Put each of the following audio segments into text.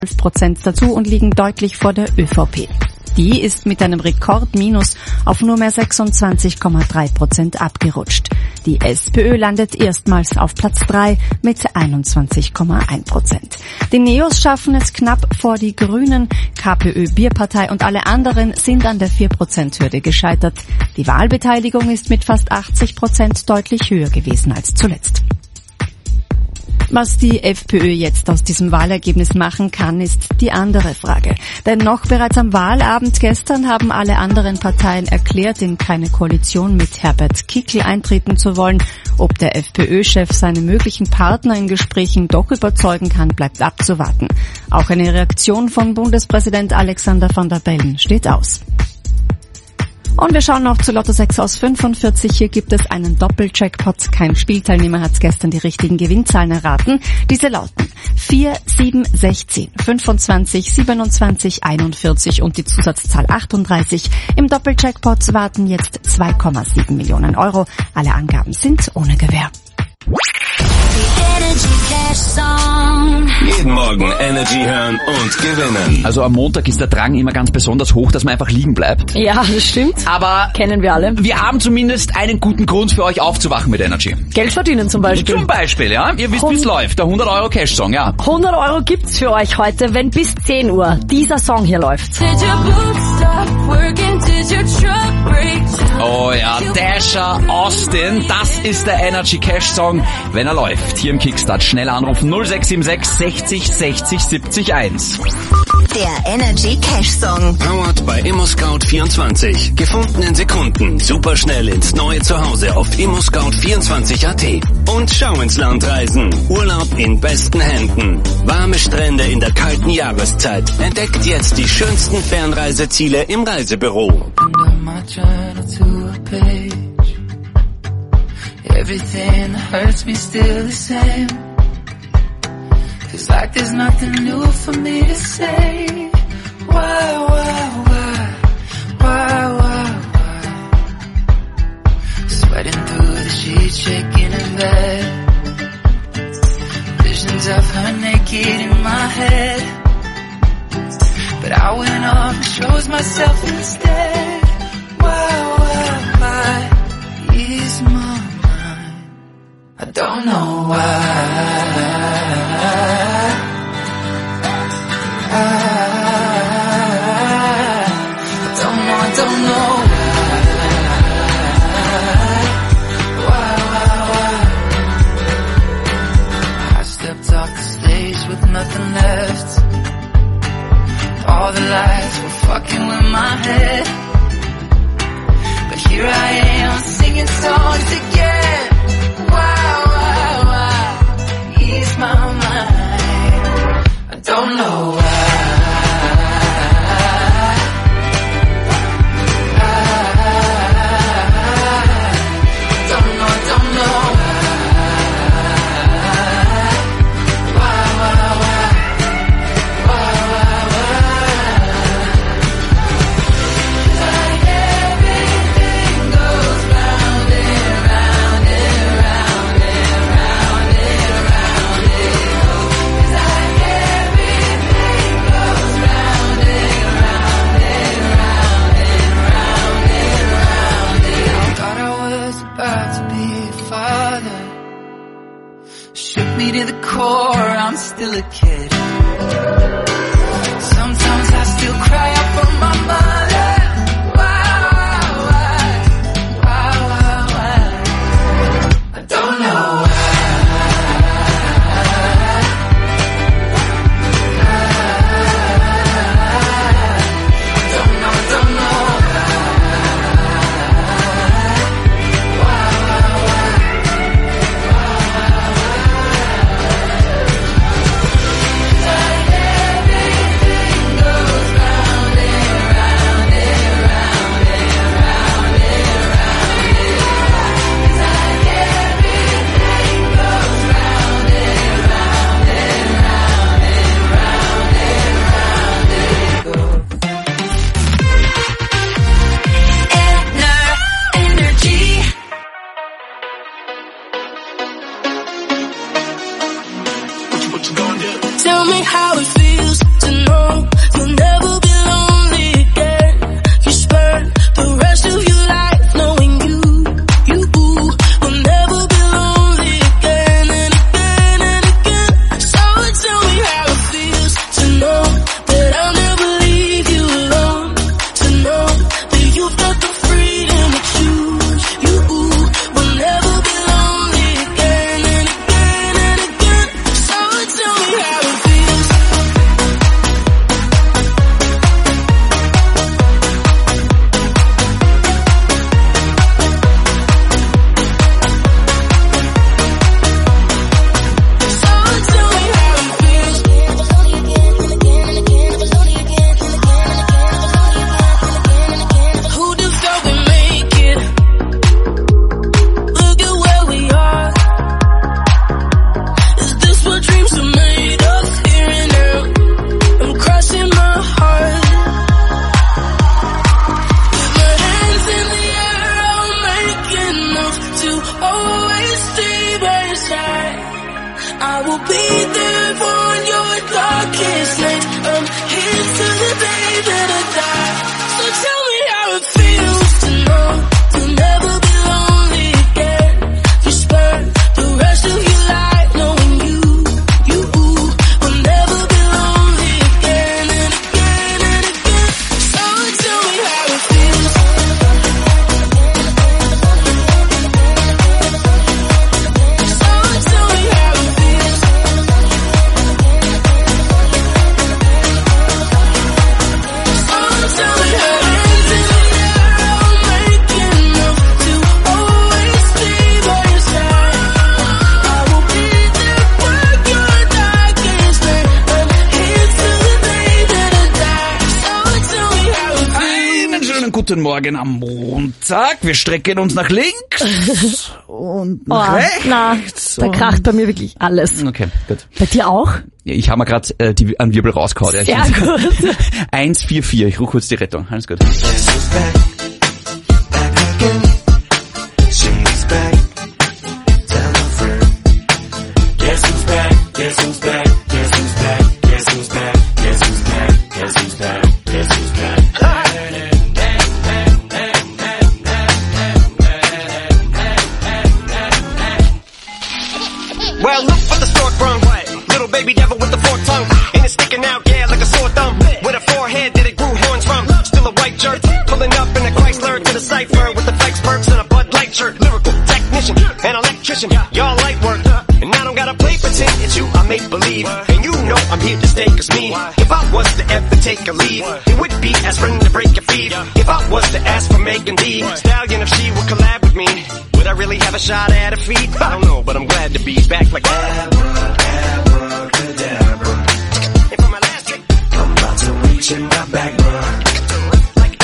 12% dazu und liegen deutlich vor der ÖVP. Die ist mit einem Rekordminus auf nur mehr 26,3% abgerutscht. Die SPÖ landet erstmals auf Platz 3 mit 21,1%. Die Neos schaffen es knapp vor die Grünen, KPÖ, Bierpartei und alle anderen sind an der 4%-Hürde gescheitert. Die Wahlbeteiligung ist mit fast 80% deutlich höher gewesen als zuletzt. Was die FPÖ jetzt aus diesem Wahlergebnis machen kann, ist die andere Frage. Denn noch bereits am Wahlabend gestern haben alle anderen Parteien erklärt, in keine Koalition mit Herbert Kickl eintreten zu wollen. Ob der FPÖ-Chef seine möglichen Partner in Gesprächen doch überzeugen kann, bleibt abzuwarten. Auch eine Reaktion von Bundespräsident Alexander Van der Bellen steht aus. Und wir schauen noch zu Lotto 6 aus 45. Hier gibt es einen Doppeljackpot. Kein Spielteilnehmer hat gestern die richtigen Gewinnzahlen erraten. Diese lauten 4, 7, 16, 25, 27, 41 und die Zusatzzahl 38. Im Doppeljackpot warten jetzt 2,7 Millionen Euro. Alle Angaben sind ohne Gewähr. Jeden Morgen Energy hören und gewinnen. Also am Montag ist der Drang immer ganz besonders hoch, dass man einfach liegen bleibt. Ja, das stimmt. Aber kennen wir alle. Wir haben zumindest einen guten Grund für euch aufzuwachen mit Energy. Geld verdienen zum Beispiel. Zum Beispiel, ja. Ihr wisst, wie es läuft. Der 100 Euro Cash-Song, ja. 100 Euro gibt's für euch heute, wenn bis 10 Uhr dieser Song hier läuft. Oh ja, Dasher Austin, das ist der Energy Cash-Song, wenn er läuft. Hier im Kickstart schnell anrufen 0676 60 60 70 1. Der Energy Cash Song. Powered bei ImmoScout24. Gefunden in Sekunden. Superschnell ins neue Zuhause auf ImmoScout24.at. Und schau ins Land reisen. Urlaub in besten Händen. Warme Strände in der kalten Jahreszeit. Entdeckt jetzt die schönsten Fernreiseziele im Reisebüro. Everything that hurts me still the same. Feels like there's nothing new for me to say. Why? Sweating through the sheets, shaking in bed. Visions of her naked in my head. But I went off and chose myself instead. Why? Ease my mind. I don't know why. I don't know why. I stepped off the stage with nothing left. All the lights were fucking with my head. But here I am singing songs again. Why? Ease my mind. I don't know why. I'm still a kid. Sometimes I still cry out for my mother. Why? I don't know why. I don't know. Schönen guten Morgen am Montag. Wir strecken uns nach links und nach rechts. Da kracht bei mir wirklich alles. Okay, gut. Bei dir auch? Ja, ich habe mir gerade einen Wirbel rausgehauen. Sehr gut. 144, ich rufe kurz die Rettung. Alles gut. Well, look what the stork brung. Little baby devil with the forked tongue. And it's sticking out, yeah, like a sore thumb. With a forehead that it grew horns from. Still a white jerk. Pulling up in a Chrysler to the cipher. With the flex perks and a Bud Light shirt. Lyrical technician, an electrician. Y'all light work. And I don't gotta play pretend. It's you I make believe. And you know I'm here to stay. Cause me, if I was to ever take a leave, it would be aspirin to break your feet. If I was to ask for Megan Thee Stallion, if she would collab with me, would I really have a shot at her feet? I don't know, but I'm glad to be back like abracadabra. And for my last trick, I'm about to reach in my back, bruh. Like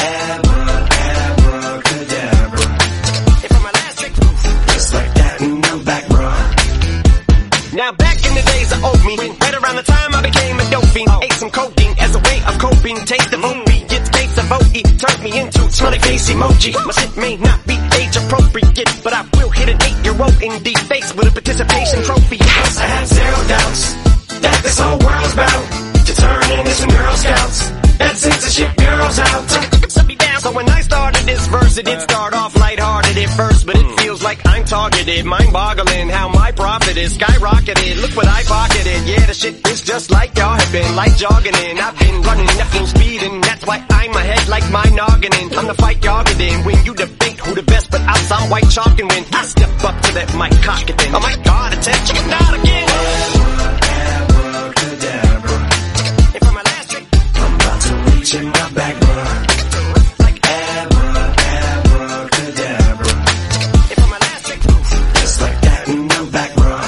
abracadabra. And for my last trick, just like that, and I'm back, bruh. Now back in the days I owed me, right around the time I became a dope fiend. Ate some codeine as a way of coping. Taste of oatmeal, gets cakes of oat. Turned me into smiley face emoji. My shit may not be age appropriate, but I will hit an 8-year-old in the face with a participation trophy. Yes, I have zero doubts that this whole world's about to turn into some Girl Scouts that sings the shit girls out. Set me down. So when I started this verse, it did start off lighthearted at first, but it feels like I'm targeted. Mind-boggling how my profit is skyrocketed. Look what I pocketed. Yeah, the shit is just like y'all have been, like jogging in. I've been running at full speed, and that's why I'm ahead like my noggin. I'm the fight y'all get in. When you debate who the best, but I'll sound white chalk and win. I step up to that mic cock it then. Oh my God, attention, not again. Abracadabra. And for my last trick, I'm about to reach in my back, bruh. Like abracadabra. And for my last trick, just like that, and I'm back, bruh.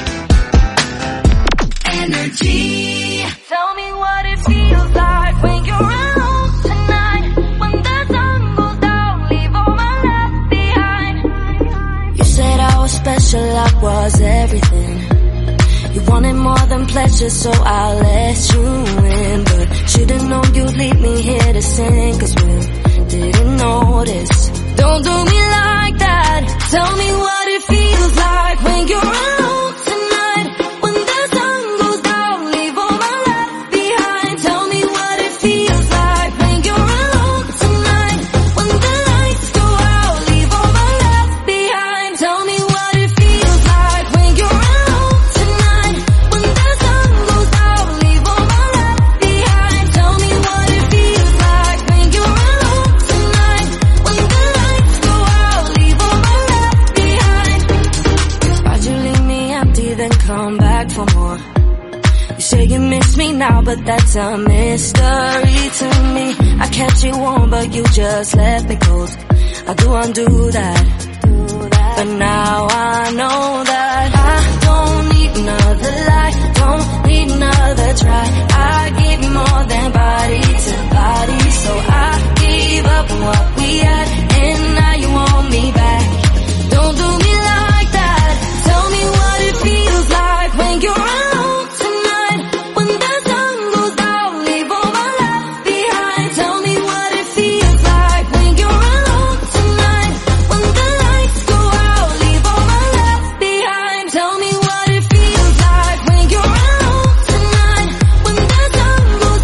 Energy. Tell me what it feels like when you're alone tonight. When the sun goes down, leave all my left behind. You said I was special, I was everything. You wanted more than pleasure, so I let you in. But should've known you'd leave me here to sing, cause we didn't notice. Don't do me like that. Tell me what it feels like when you're alone tonight. When the sun goes down, leave all my left behind. Tell me what it feels like when you're alone tonight. When the lights go out, leave all my left behind. Tell me what it feels like when you're alone tonight. When the sun goes down, leave all my left behind. Tell me what it feels like when you're alone tonight. When the lights go out, leave all my left behind. Why'd you leave me empty, then come back for more? You say you miss me now, but that's a mystery to me. I kept you warm, but you just left me cold. I do undo that. But now I know that I don't need another lie, don't need another try. I give you more than body to body, so I gave up on what we had, and now you want me back. Don't do me like that. Tell me what it feels like when you're alone tonight. When the sun goes down, leave all my left behind. Tell me what it feels like when you're alone tonight. When the lights go out, leave all my left behind. Tell me what it feels like when you're alone tonight. When the sun goes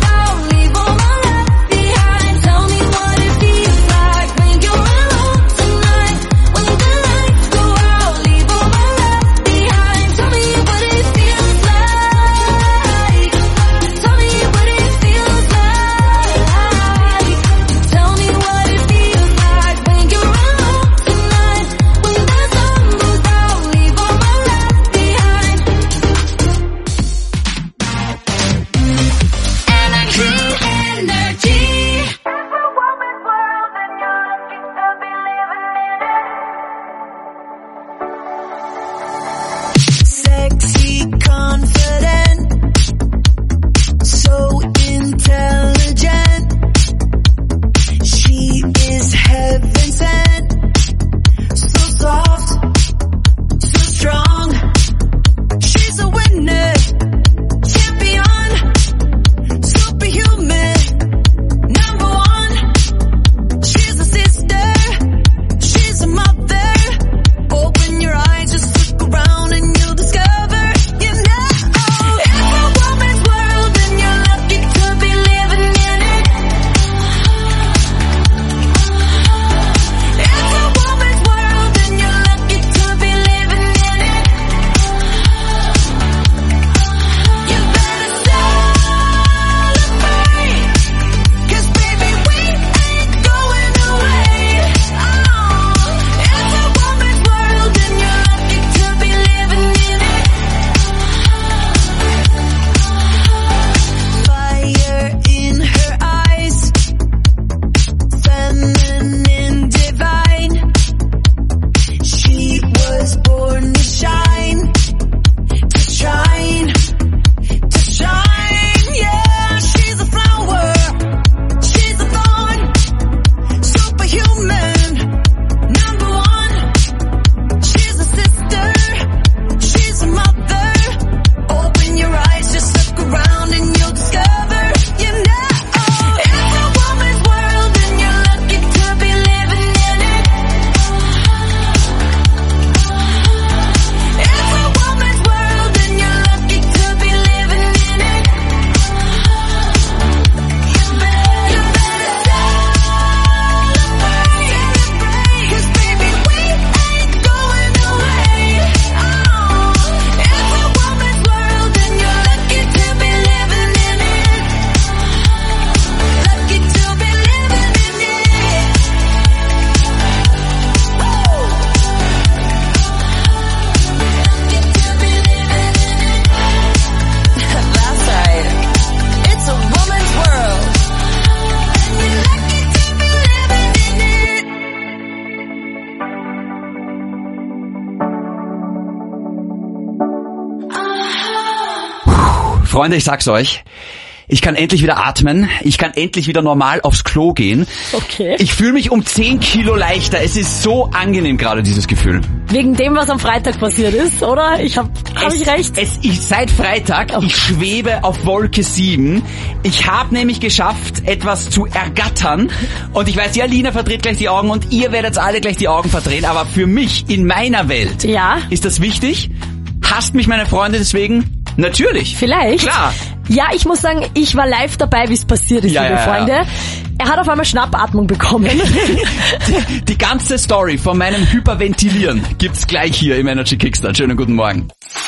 Freunde, ich sag's euch. Ich kann endlich wieder atmen. Ich kann endlich wieder normal aufs Klo gehen. Okay. Ich fühle mich um 10 Kilo leichter. Es ist so angenehm gerade, dieses Gefühl. Wegen dem, was am Freitag passiert ist, oder? Hab ich recht? Seit Freitag, ich schwebe auf Wolke 7. Ich habe nämlich geschafft, etwas zu ergattern. Und ich weiß, ja, Lina verdreht gleich die Augen und ihr werdet alle gleich die Augen verdrehen. Aber für mich, in meiner Welt, ist das wichtig. Hasst mich meine Freunde deswegen? Natürlich. Vielleicht. Klar. Ja, ich muss sagen, ich war live dabei, wie es passiert ist, liebe Freunde. Ja. Er hat auf einmal Schnappatmung bekommen. Die ganze Story von meinem Hyperventilieren gibt's gleich hier im Energy Kickstart. Schönen guten Morgen.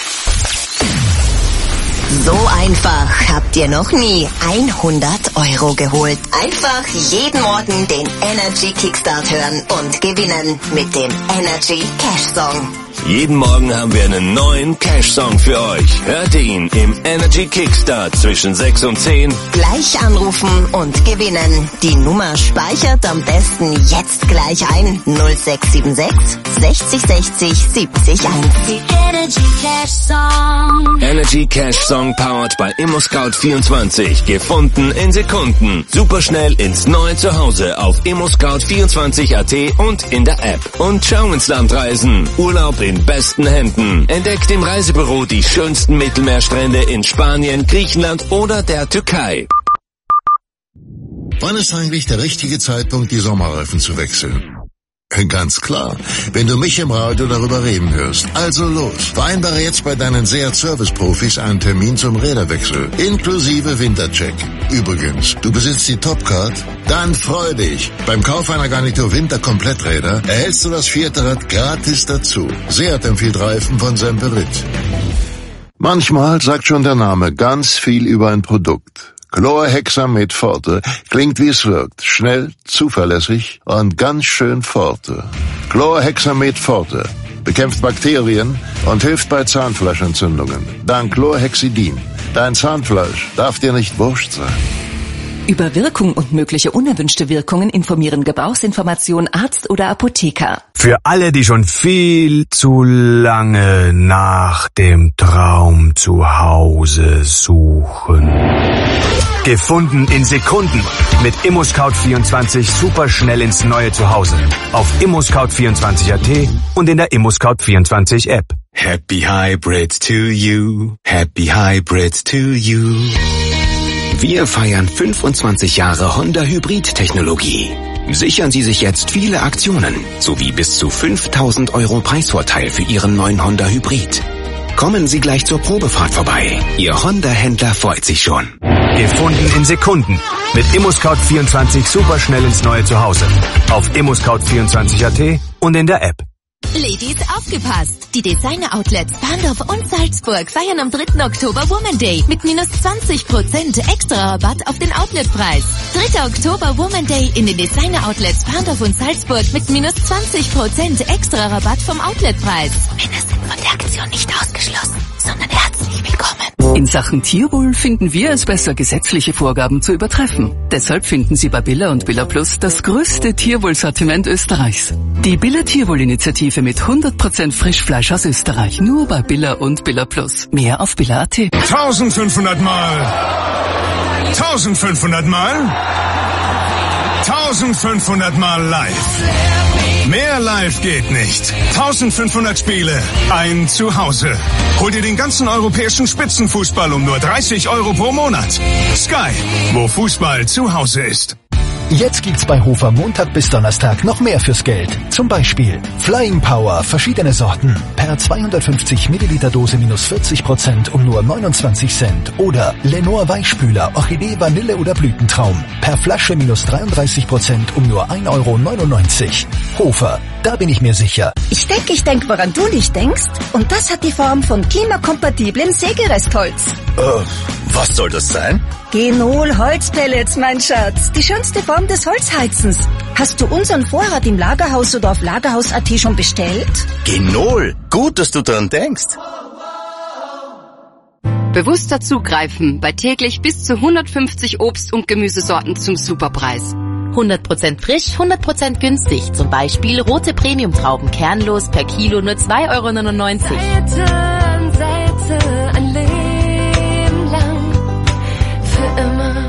So einfach habt ihr noch nie 100 € geholt. Einfach jeden Morgen den Energy Kickstart hören und gewinnen mit dem Energy Cash Song. Jeden Morgen haben wir einen neuen Cash-Song für euch. Hört ihn im Energy Kickstart zwischen 6 und 10. Gleich anrufen und gewinnen. Die Nummer speichert am besten jetzt gleich ein. 0676 60 60 70 1. Die Energy Cash Song. Energy Cash Song powered by ImmoScout24. Gefunden in Sekunden. Superschnell ins neue Zuhause auf ImmoScout24.at und in der App. Und schau ins Land reisen. Urlaub in besten Händen. Entdeckt im Reisebüro die schönsten Mittelmeerstrände in Spanien, Griechenland oder der Türkei. Wann ist eigentlich der richtige Zeitpunkt, die Sommerreifen zu wechseln? Ganz klar, wenn du mich im Radio darüber reden hörst. Also los, vereinbare jetzt bei deinen Seat Service Profis einen Termin zum Räderwechsel, inklusive Wintercheck. Übrigens, du besitzt die Topcard? Dann freu dich. Beim Kauf einer Garnitur Winter-Kompletträder erhältst du das 4. Rad gratis dazu. Seat empfiehlt Reifen von Semperit. Manchmal sagt schon der Name ganz viel über ein Produkt. Chlorhexamid Forte klingt wie es wirkt. Schnell, zuverlässig und ganz schön Forte. Chlorhexamid Forte bekämpft Bakterien und hilft bei Zahnfleischentzündungen. Dank Chlorhexidin. Dein Zahnfleisch darf dir nicht wurscht sein. Über Wirkung und mögliche unerwünschte Wirkungen informieren Gebrauchsinformation Arzt oder Apotheker. Für alle, die schon viel zu lange nach dem Traum zu Hause suchen. Gefunden in Sekunden. Mit ImmoScout24 super schnell ins neue Zuhause. Auf ImmoScout24.at und in der ImmoScout24 App. Happy Hybrid to you. Happy Hybrid to you. Wir feiern 25 Jahre Honda Hybrid-Technologie. Sichern Sie sich jetzt viele Aktionen, sowie bis zu 5.000 € Preisvorteil für Ihren neuen Honda Hybrid. Kommen Sie gleich zur Probefahrt vorbei. Ihr Honda-Händler freut sich schon. Gefunden in Sekunden. Mit ImmoScout24 super schnell ins neue Zuhause. Auf ImmoScout24.at und in der App. Ladies, aufgepasst! Die Designer-Outlets Bahndorf und Salzburg feiern am 3. Oktober Woman Day mit minus 20% extra Rabatt auf den Outletpreis. 3. Oktober Woman Day in den Designer-Outlets Bahndorf und Salzburg mit minus 20% extra Rabatt vom Outletpreis. Männer sind von der Aktion nicht ausgeschlossen, sondern herzlich willkommen. In Sachen Tierwohl finden wir es besser, gesetzliche Vorgaben zu übertreffen. Deshalb finden Sie bei Billa und Billa Plus das größte Tierwohlsortiment Österreichs. Die Billa Tierwohl-Initiative mit 100% Frischfleisch aus Österreich. Nur bei Billa und Billa Plus. Mehr auf Billa.at. 1500 Mal. 1500 Mal. 1500 Mal live. Mehr live geht nicht. 1500 Spiele, ein Zuhause. Hol dir den ganzen europäischen Spitzenfußball um nur 30 € pro Monat. Sky, wo Fußball zu Hause ist. Jetzt gibt's bei Hofer Montag bis Donnerstag noch mehr fürs Geld. Zum Beispiel Flying Power, verschiedene Sorten. Per 250 Milliliter Dose minus 40% um nur 29 Cent. Oder Lenor Weichspüler, Orchidee, Vanille oder Blütentraum. Per Flasche minus 33% um nur 1,99 €. Hofer, da bin ich mir sicher. Ich denke, woran du nicht denkst. Und das hat die Form von klimakompatiblen Sägerestholz. Was soll das sein? Genol Holzpellets, mein Schatz. Die schönste Form des Holzheizens. Hast du unseren Vorrat im Lagerhaus oder auf Lagerhaus.at schon bestellt? Genol, gut, dass du dran denkst. Bewusster zugreifen bei täglich bis zu 150 Obst- und Gemüsesorten zum Superpreis. 100% frisch, 100% günstig. Zum Beispiel rote Premium-Trauben kernlos per Kilo nur 2,99 €. Seite an Seite ein Leben lang.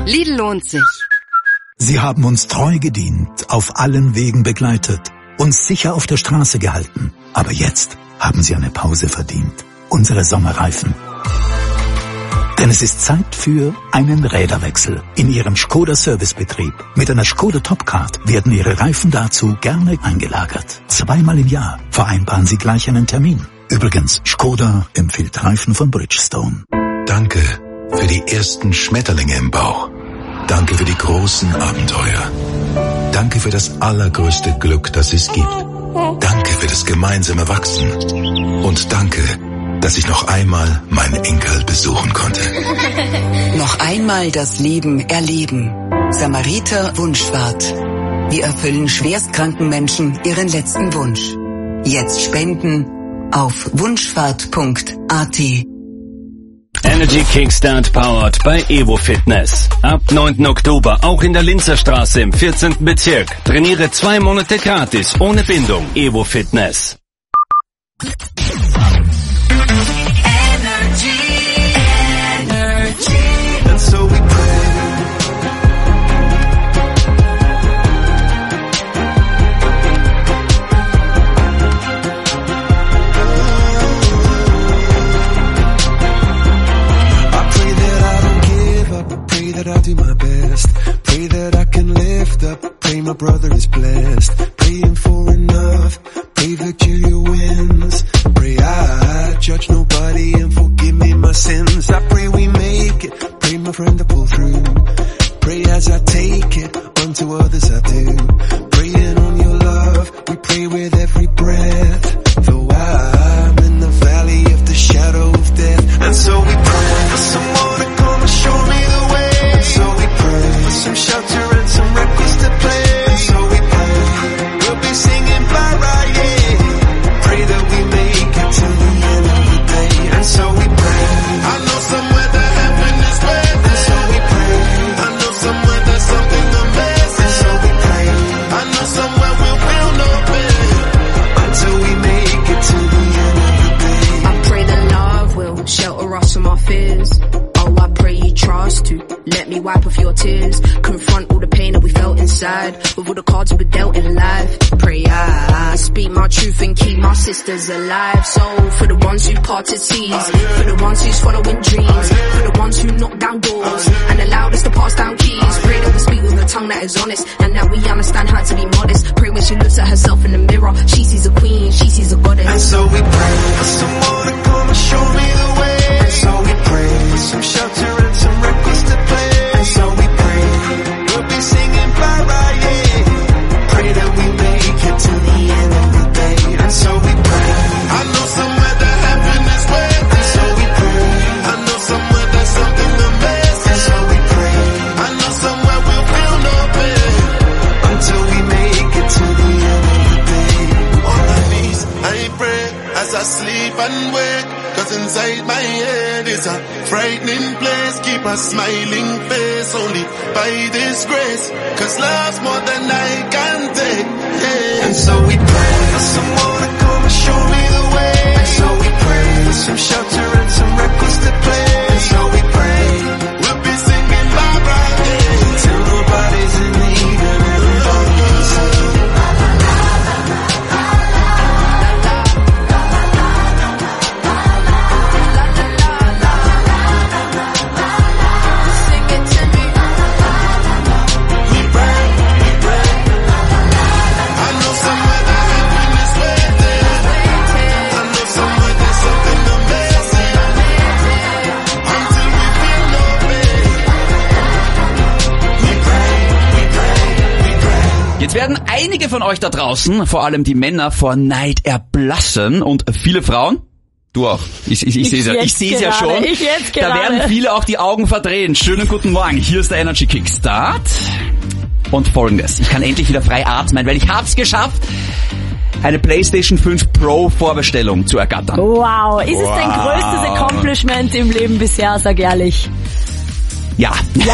Lidl lohnt sich. Sie haben uns treu gedient, auf allen Wegen begleitet, uns sicher auf der Straße gehalten. Aber jetzt haben Sie eine Pause verdient. Unsere Sommerreifen. Denn es ist Zeit für einen Räderwechsel in Ihrem Skoda Servicebetrieb. Mit einer Skoda Topcard werden Ihre Reifen dazu gerne eingelagert. 2-mal im Jahr vereinbaren Sie gleich einen Termin. Übrigens, Skoda empfiehlt Reifen von Bridgestone. Danke für die ersten Schmetterlinge im Bauch. Danke für die großen Abenteuer. Danke für das allergrößte Glück, das es gibt. Danke für das gemeinsame Wachsen. Und danke, dass ich noch einmal meinen Enkel besuchen konnte. Noch einmal das Leben erleben. Samariter Wunschfahrt. Wir erfüllen schwerstkranken Menschen ihren letzten Wunsch. Jetzt spenden auf wunschfahrt.at. Energy Kickstart powered bei Evo Fitness. Ab 9. Oktober auch in der Linzer Straße im 14. Bezirk. Trainiere 2 Monate gratis, ohne Bindung. Evo Fitness. And so we pray. I pray that I don't give up. I pray that I'll do my best. Pray that I can lift up. Pray my brother is blessed. Praying for enough. Pray victory wins. Pray I judge nobody and forgive me my sins. I pray we make it. Pray my friend to pull through. Pray as I take it, unto others I do. Praying on your love, we pray with every breath. Though I'm in the valley of the shadow of death. And so we pray for someone to come and show me the way. And so we pray for some shelter and some records to play. And so we pray, we'll be singing bye bye, yeah. Pray that we make it to the end of the day. And so we pray, I know somewhere that heaven is waiting. And so we pray, I know somewhere there's something amazing. And so we pray, I know somewhere we'll feel no pain until we make it to the end of the day. I pray that love will shelter us from our fears. Oh, I pray you trust to let me wipe off your tears. Confront all the pain that we felt inside with all the cards we were dealt in life. Pray I speak my truth and keep my sisters alive. So for the ones who parted seas, for the ones who's following dreams, for the ones who knock down doors and allowed us to pass down keys. Pray that we speak with a tongue that is honest and that we understand how to be modest. Pray when she looks at herself in the mirror, she sees a queen, she sees a goddess. And so we pray for someone to come and show me the way. And so we pray for some shelter and some records to play. And so we pray, we'll be singing bye bye, yeah. Pray that we make it to the end of the day. And so we pray, I know somewhere that heaven is waiting. And so we pray, I know somewhere there's something amazing. And so we pray, I know somewhere we'll feel no pain until we make it to the end of the day. On my knees, I pray as I sleep and wake. Cause inside my head is a frightening place. Keep a smiling face only by this grace. Cause love's more than I can take, yeah. And so we pray for someone to come and show me the way. And so we pray for some shelter and some records to play. And so we pray, we'll be singing bye bye, yeah. Till nobody's in need and everybody's in. Jetzt werden einige von euch da draußen, vor allem die Männer, vor Neid erblassen und viele Frauen, du auch, ich sehe es ja schon, da werden viele auch die Augen verdrehen. Schönen guten Morgen, hier ist der Energy Kickstart und Folgendes, ich kann endlich wieder frei atmen, weil ich hab's geschafft, eine PlayStation 5 Pro Vorbestellung zu ergattern. Wow, ist es dein größtes Accomplishment im Leben bisher, sag ehrlich? Ja.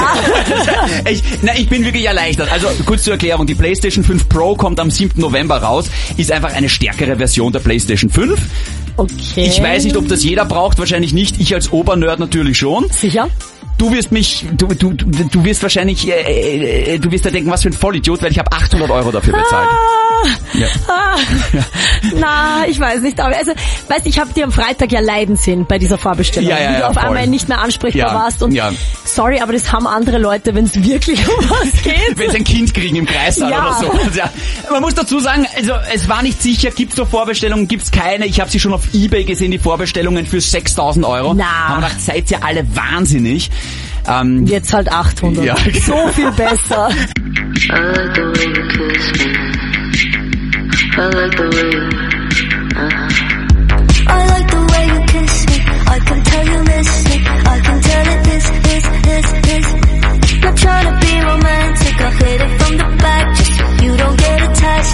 Ich bin wirklich erleichtert. Also kurz zur Erklärung, die PlayStation 5 Pro kommt am 7. November raus, ist einfach eine stärkere Version der PlayStation 5. Okay. Ich weiß nicht, ob das jeder braucht, wahrscheinlich nicht. Ich als Obernerd natürlich schon. Sicher? du wirst wahrscheinlich, du wirst da denken, was für ein Vollidiot, weil ich habe 800 € dafür bezahlt. Na, ich weiß nicht. Aber also, weißt, ich habe dir am Freitag ja leiden sehen bei dieser Vorbestellung. Wie du auf einmal nicht mehr ansprechbar warst. Und sorry, aber das haben andere Leute, wenn es wirklich um was geht. Wenn sie ein Kind kriegen im Kreissaal oder so. Ja. Man muss dazu sagen, also es war nicht sicher, gibt's noch Vorbestellungen, gibt's keine. Ich habe sie schon auf eBay gesehen, die Vorbestellungen für 6.000 €. Na. Haben gedacht, seid ihr alle wahnsinnig. Jetzt halt 800. Ja. So viel besser. I like the way you I like the way you kiss me. I can tell you miss me. I can tell it this. Not trying to be romantic. I hit it from the back just so you don't get attached.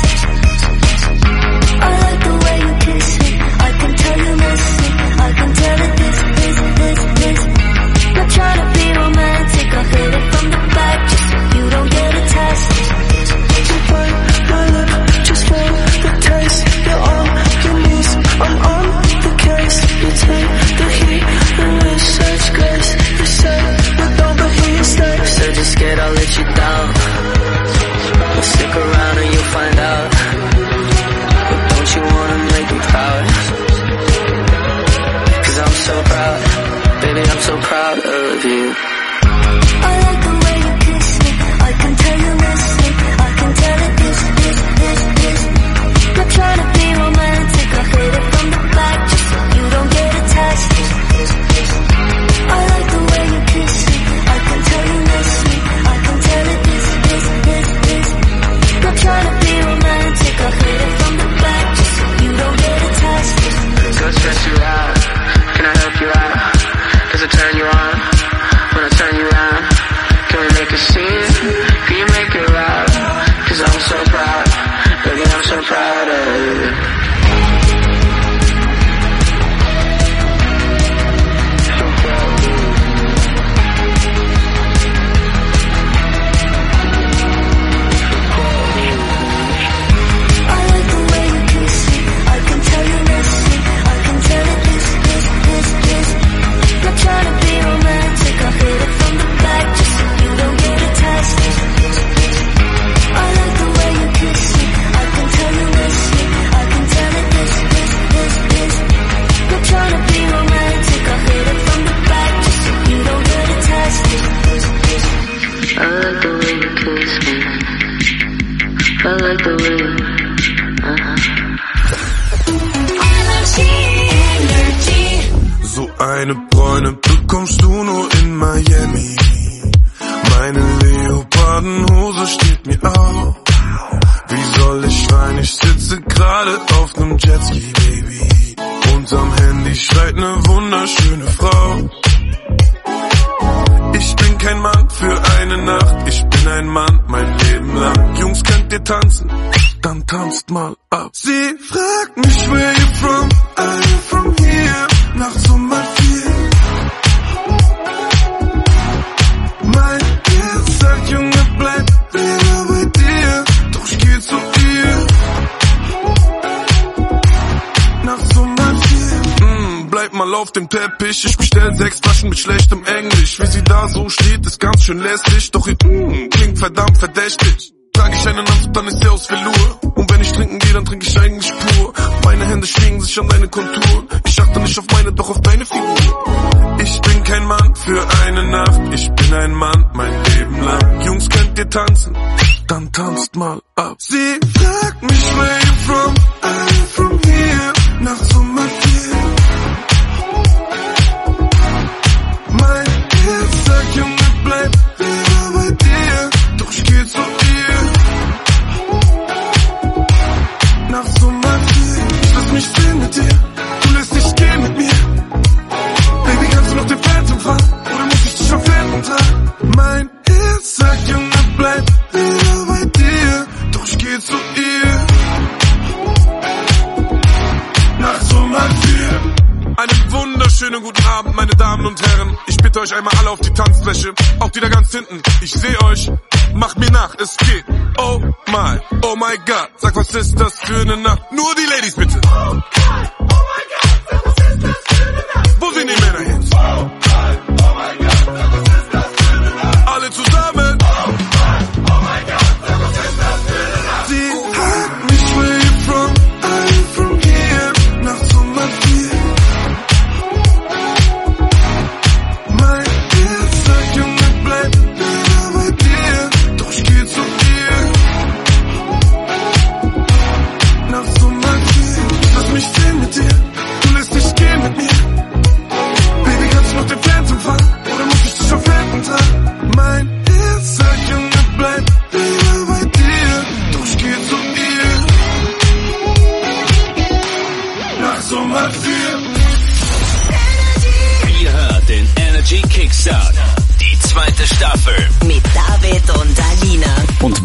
I like the way you kiss me. I can tell you miss me. I can tell it this. Not trying to be romantic. I hit it from the back just so you don't get attached. Just for the taste, you're on your knees, I'm on the case. You take the heat and we such grace. You say, but don't believe stay. So just scared I'll let you down. But stick around and you'll find out. But don't you wanna make me proud? Cause I'm so proud, baby, I'm so proud of you. I like the way you kiss me, I can tell you miss me. I can tell it this. Not trying to be romantic, I hit it from the back just so you don't get attached. I like the way you kiss me, I can tell you miss me. I can tell it this. Not trying to be romantic, I hit it from the back just so you don't get attached. Go stress you out, can I help you out? Does it turn you on, when I turn you on? Can we make a scene, can you make it loud? Cause I'm so proud, baby, I'm so proud of you. I like the way you kiss me, I can tell you miss me. I can tell it this. Not trying to be romantic, I hit it from the back just so you don't get attached. I like the way you kiss me, I can tell you miss me. I can tell it this. Not trying to be romantic, I hit it from the back just so you don't get attached. I like the way you kiss me. I like the way you So eine Bräune bekommst du nur in Miami. Meine Leopardenhose steht mir auf. Wie soll ich schreien? Ich sitze gerade auf nem Jetski, Baby. Unterm Handy schreit ne wunderschöne Frau. Ich bin kein Mann für eine Nacht. Ich bin ein Mann mein Leben lang. Jungs, könnt ihr tanzen? Dann tanzt mal ab. Sie fragt mich, where you from? I'm from here. Nachts um 4. Mein Herz sagt, Junge, bleib wieder bei dir. Doch ich geh zu ihr. Nachts um 4. Bleib mal auf dem Teppich. Ich bestell 6 Flaschen mit schlechtem Englisch. Wie sie da so steht, ist ganz schön lästig. Doch ihr klingt verdammt verdächtig. Trage ich einen Anzug, dann ist sie aus Velour. Und wenn ich trinken gehe, dann trinke ich eigentlich pur. Meine Hände schwingen sich an deine Konturen. Ich achte nicht auf meine, doch auf deine Figur. Ich bin kein Mann für eine Nacht. Ich bin ein Mann mein Leben lang. Jungs, könnt ihr tanzen? Dann tanzt mal ab. Sie fragt mich, where you from? I'm from here. Nachts um 4. Mein Herz sagt, Junge, bleib wieder bei dir. Doch ich geh zu ihr. Nachts um 4. Ich lass mich sehen mit dir. Du lässt dich gehen mit mir. Baby, kannst du noch den Phantom fahren? Oder muss ich dich auf Phantom tragen? Mein Herz sagt, Junge, bleib wieder bei dir. Doch ich geh zu ihr. Nachts um 4. Einen wunderschönen guten Abend, meine Damen und Herren. Ich bitte euch einmal alle auf die Tanzfläche. Auch die da ganz hinten. Ich seh euch. Macht mir nach, es geht. Oh my God. Sag, was ist das für eine Nacht? Nur die Ladies bitte. Oh my God, sag, was ist das für eine Nacht? Wo sind die Männer jetzt? Oh my God, sag, was ist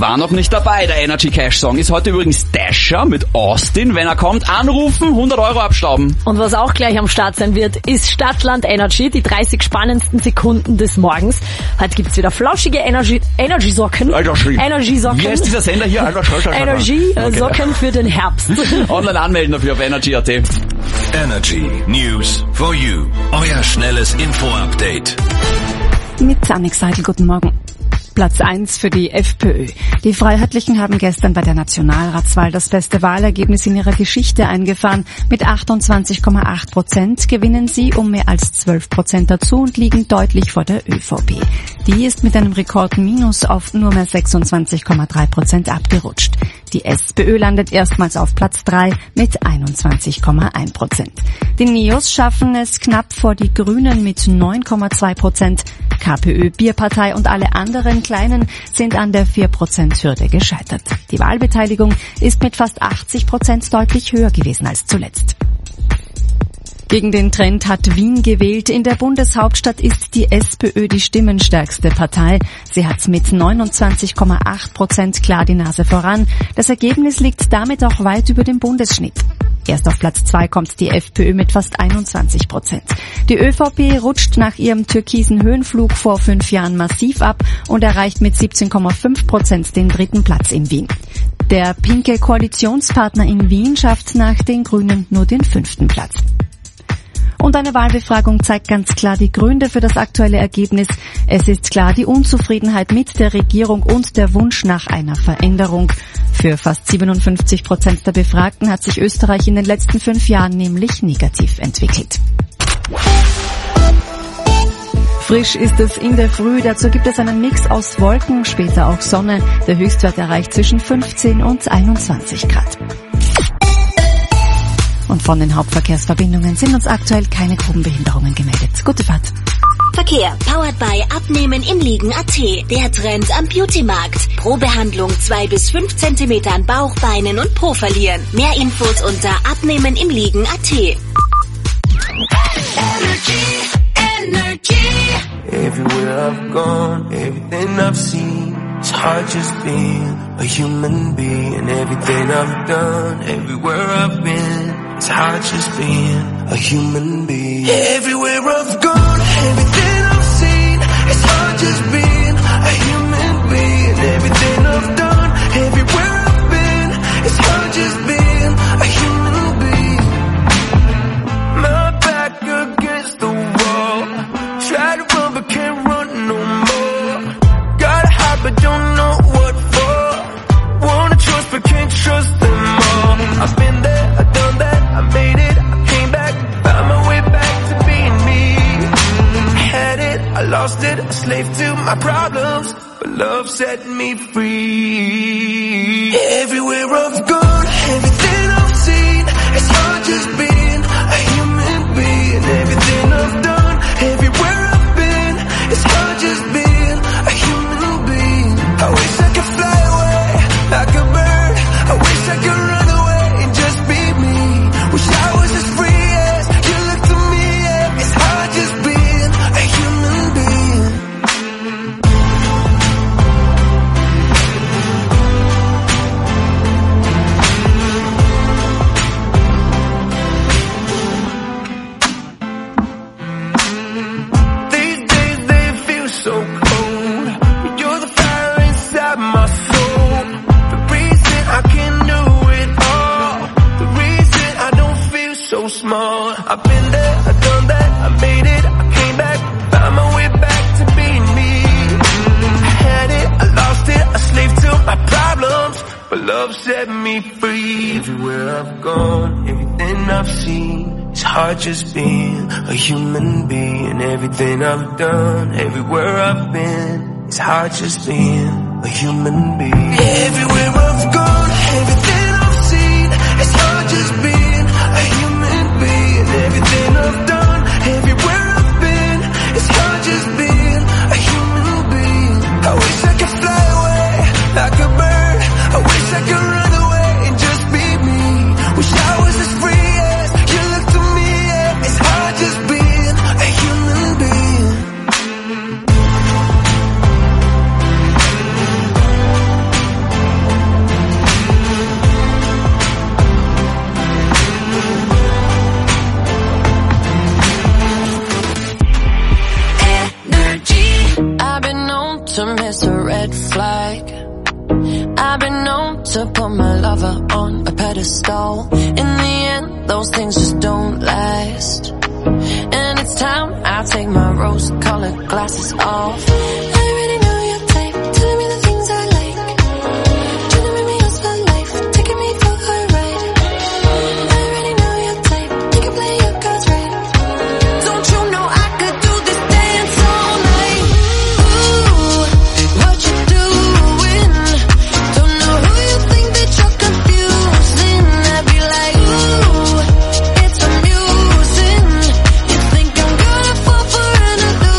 war noch nicht dabei. Der Energy Cash Song ist heute übrigens Dasher mit Austin. Wenn er kommt, anrufen, 100 Euro abstauben. Und was auch gleich am Start sein wird, ist Stadtland Energy, die 30 spannendsten Sekunden des Morgens. Heute gibt's wieder flauschige Energy-Socken. Energy-Socken. Wie heißt dieser Sender hier? Energy-Socken für den Herbst. Online anmelden dafür auf Energy.at. Energy News for you. Euer schnelles Info-Update. Mit Annik Seidel, guten Morgen. Platz 1 für die FPÖ. Die Freiheitlichen haben gestern bei der Nationalratswahl das beste Wahlergebnis in ihrer Geschichte eingefahren. Mit 28,8% gewinnen sie um mehr als 12% dazu und liegen deutlich vor der ÖVP. Die ist mit einem Rekordminus auf nur mehr 26,3% abgerutscht. Die SPÖ landet erstmals auf Platz 3 mit 21,1%. Die Neos schaffen es knapp vor die Grünen mit 9,2%. KPÖ, Bierpartei und alle anderen Kleinen sind an der 4%-Hürde gescheitert. Die Wahlbeteiligung ist mit fast 80% deutlich höher gewesen als zuletzt. Gegen den Trend hat Wien gewählt. In der Bundeshauptstadt ist die SPÖ die stimmenstärkste Partei. Sie hat mit 29,8% klar die Nase voran. Das Ergebnis liegt damit auch weit über dem Bundesschnitt. Erst auf Platz 2 kommt die FPÖ mit fast 21%. Die ÖVP rutscht nach ihrem türkisen Höhenflug vor 5 Jahren massiv ab und erreicht mit 17,5% den 3. Platz in Wien. Der pinke Koalitionspartner in Wien schafft nach den Grünen nur den 5. Platz. Und eine Wahlbefragung zeigt ganz klar die Gründe für das aktuelle Ergebnis. Es ist klar die Unzufriedenheit mit der Regierung und der Wunsch nach einer Veränderung. Für fast 57% der Befragten hat sich Österreich in den letzten 5 Jahren nämlich negativ entwickelt. Frisch ist es in der Früh, dazu gibt es einen Mix aus Wolken, später auch Sonne. Der Höchstwert erreicht zwischen 15 und 21 Grad. Und von den Hauptverkehrsverbindungen sind uns aktuell keine Grubenbehinderungen gemeldet. Gute Fahrt. Verkehr, powered by Abnehmen im Liegen.at. Der Trend am Beauty-Markt. Pro Behandlung 2 bis 5 Zentimeter an Bauch, Beinen und Po verlieren. Mehr Infos unter Abnehmen im Liegen.at. Everywhere I've gone, everything I've seen, it's hard just being a human being. Everything I've done, everywhere I've been, it's hard just being a human being. Everywhere I've gone, everything I've seen, it's hard just being a human being. Everything I've done, everywhere I've been, it's hard just being a human being. My back against the wall, try to run but can't run no more. Gotta hide but don't know what for. Wanna trust but can't trust them all. I've been there, I've done that, I made it, I came back, found my way back to being me. I had it, I lost it, a slave to my problems, but love set me free. Everywhere I've gone, everything I've seen, it's hard just being a human being. Everything I've done, everywhere I've been, it's hard just being a human being. I wish I could fly away like a bird. I wish I could run away and just be me. Wish I was as free as you look to me. Yeah. It's hard just being a human being. These days they feel so cold. You're the fire inside my soul. The reason I can do it all. The reason I don't feel so small. I've been there, I've done that, I made it, I came back, found my way back to being me. I had it, I lost it, a slave to my problems, but love set me free. Everywhere I've gone, everything I've seen, it's hard just being a human being. Everything I've done, everywhere I've been, it's hard just being a human being. Everywhere I've gone, everything I've seen, it's hard just being a human being. Everything I've done, everywhere I've been, it's hard just being a human being. I wish I could fly away like a bird. I wish I could run away and just be me. Wish I was as free as you look to me. Yeah. It's hard just being a human being. red flag. I've been known to put my lover on a pedestal. In the end, those things just don't last. And it's time I take my rose-colored glasses off. I already know your type, telling me the things I like. Trying to make me yours for life, taking me for a ride. I already know your type, you can play your cards right. Don't you know I could do this dance all night? Ooh, what you doing? Don't know who you think that you're confusing. I'd be like, ooh, it's amusing. You think I'm gonna fall for an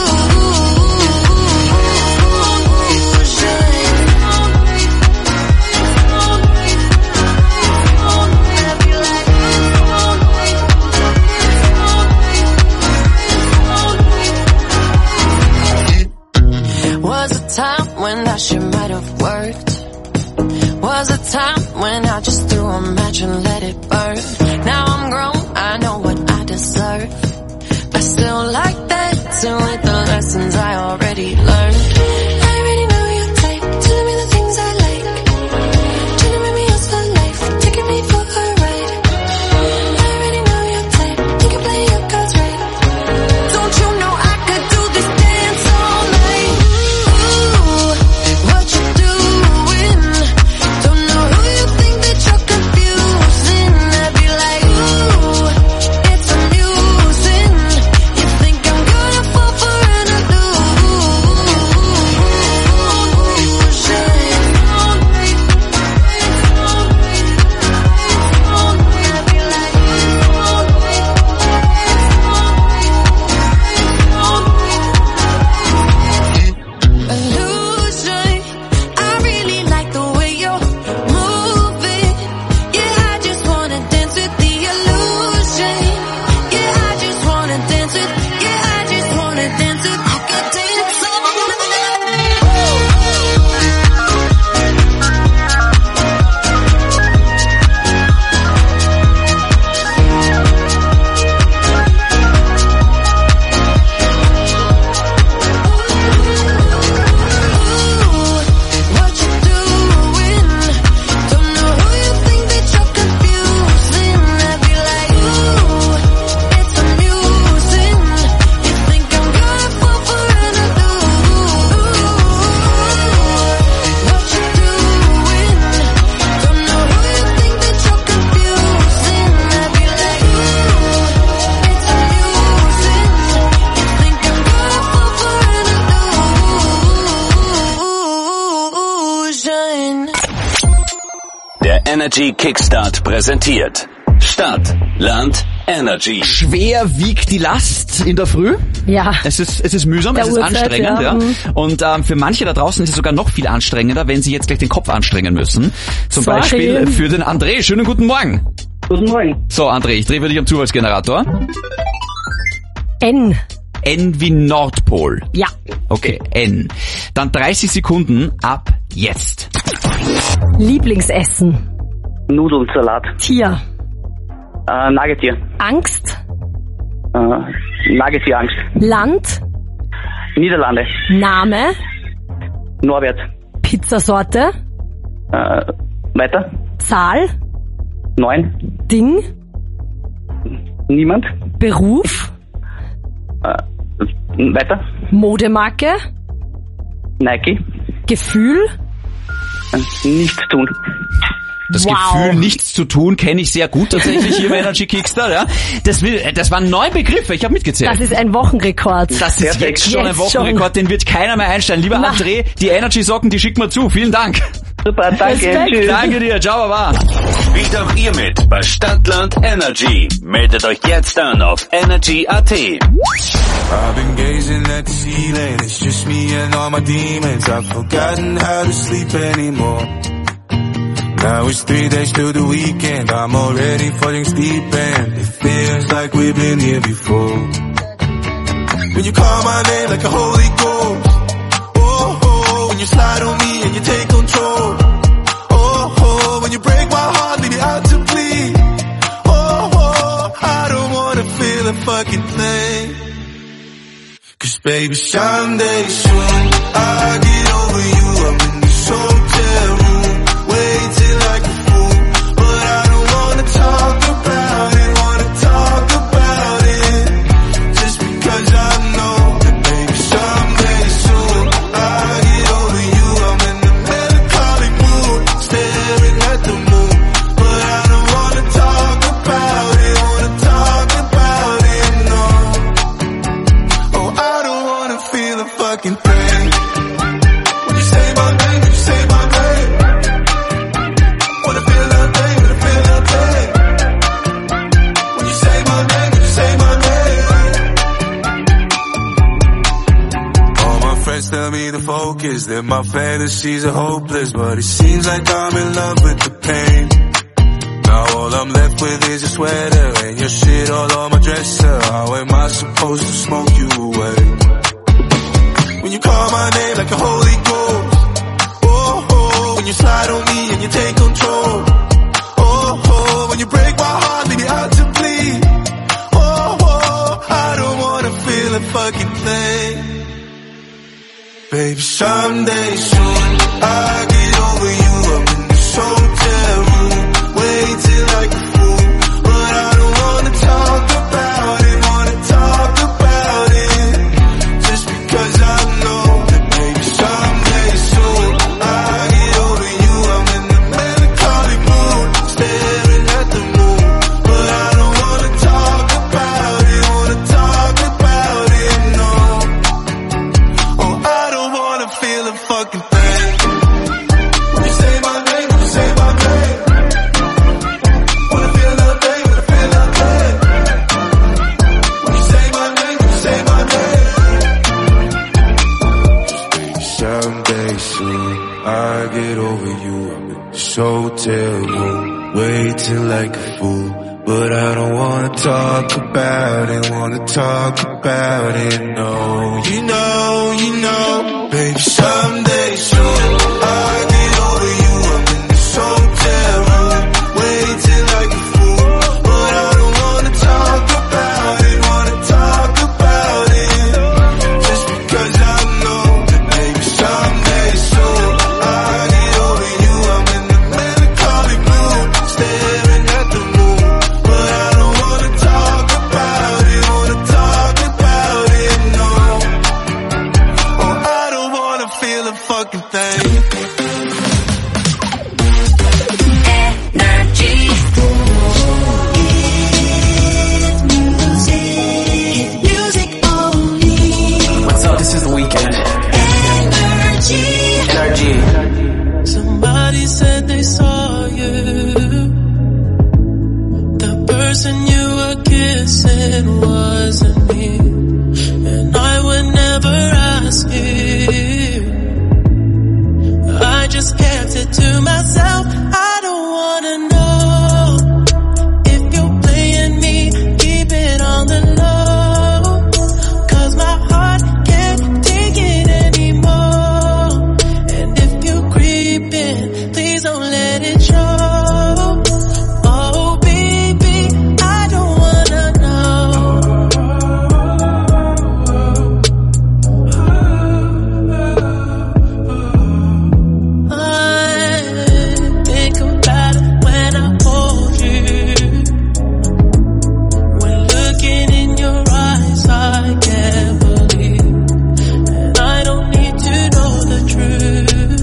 illusion? Was a time when that shit might have worked. Was a time when I just threw a match and let it burn. Now I'm grown, I know what I deserve. I still like that, so with the lessons I already learned. I already know your type, telling me the things I like. Trying to make me yours for life, taking me for a ride. I already know your type, you can play your cards right. Don't you know I could do this dance all night? Ooh, what you doing? Don't know who you think that you're confusing. I'd be like, ooh, it's amusing. You think I'm gonna fall for an illusion? I really like the way you're moving. Yeah, I just wanna dance with the illusion. Yeah, I just wanna dance with. Yeah, I just wanna dance with. I could dance all what you doing? Don't know who you think that you're confusing. I'd be like, ooh, it's amusing. You think I'm gonna fall for an illusion? What you doing? Don't know who you think that you're confusing. I'd be like, ooh, it's amusing. You think I'm gonna fall for an illusion? Der Energy Kickstart präsentiert Stadt, Land, Energy. Schwer wiegt die Last in der Früh. Ja. Es ist mühsam, Der es ist Uhrzeit, anstrengend, ja. ja. Und für manche da draußen ist es sogar noch viel anstrengender, wenn sie jetzt gleich den Kopf anstrengen müssen. Zum Sorry. Beispiel für den André. Schönen guten Morgen. Guten Morgen. So, André, ich drehe für dich am Zufallsgenerator. N. N wie Nordpol. Ja. Okay, N. Dann 30 Sekunden ab jetzt. Lieblingsessen. Nudeln, Salat. Tier. Nagetier. Angst. Nagetierangst. Land. Niederlande. Name. Norbert. Pizzasorte. Weiter. Zahl. 9. Ding. Niemand. Beruf. Weiter. Modemarke. Nike. Gefühl. Nichts tun. Das Gefühl, nichts zu tun, kenne ich sehr gut tatsächlich hier im Energy Kickstart. Ja. Das waren 9 Begriffe, ich habe mitgezählt. Das ist ein Wochenrekord. Das ist jetzt schon ein Wochenrekord, den wird keiner mehr einstellen. Lieber André, die Energy-Socken, die schicken wir zu. Vielen Dank. Super, danke. Tschüss. Danke dir, ciao, baba. Spielt auch ihr mit bei Stadtland Energy. Meldet euch jetzt an auf energy.at. I've been gazing at the ceiling, it's just me and all my demons. I've forgotten how to sleep anymore. Now it's 3 days till the weekend, I'm already falling deep and it feels like we've been here before. When you call my name like a holy ghost, oh, oh, when you slide on me and you take control, oh, oh, when you break my heart, leave me out to bleed, oh, oh, I don't wanna feel a fucking thing. Cause baby, someday soon I'll get over you, focus, then my fantasies are hopeless. But it seems like I'm in love with the pain. Now all I'm left with is your sweater and your shit all on my dresser. How am I supposed to smoke you away? When you call my name like a holy ghost. Oh, oh, when you slide on me and you take control. Oh, oh, when you break my heart, leave me out to bleed. Oh, oh, I don't wanna feel a fucking thing. Baby, someday soon, I'll get over you. I'm in this hotel room, waiting like a fool. But I don't wanna talk about it, just because I know that maybe someday soon, I'll get over you. I'm in the melancholy mood, staring at the moon. But I don't wanna talk about it, no. Oh, I don't wanna feel a fucking thing. When you say my name, when you say my name, wanna feel nothing, wanna feel nothing. When you say my name, when you say my name. Just maybe someday soon, I'll get over you. I'm in this hotel room, waiting like a fool. But I don't wanna talk about it, no. You know, baby, someday soon, I'll get over you. I'm in this hotel room, waiting like a fool. But I don't wanna talk about it, just because I know that maybe someday soon, I'll get over you. I'm in the melancholy mood, staring at the moon. But I don't wanna talk about it, no. Oh, I don't wanna feel a fucking thing. What's up? This is The Weeknd. Energy. Somebody said they saw you. The person you were kissing wasn't me. And I would never ask you. I just kept it to myself. I don't wanna know if you're playing me. Keep it on the low, 'cause my heart can't take it anymore. And if you're creeping, please don't let it show. Oh baby, I don't wanna know. I think about it when I hold you. When looking in your eyes, I can't believe. And I don't need to know the truth.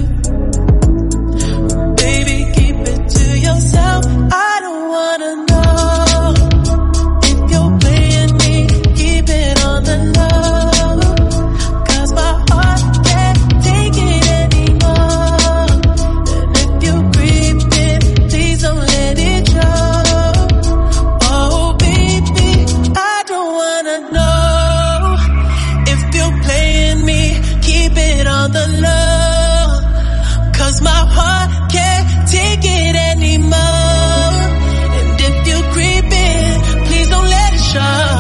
Baby, keep it to yourself. I don't wanna know if you're playing me. Keep it on the low, 'cause my heart can't take it anymore. And if you're creeping, please don't let it show. Oh baby, I don't wanna know if you're playing me. Keep it on the low, 'cause my heart can't take it anymore. And if you're creeping, please don't let it show.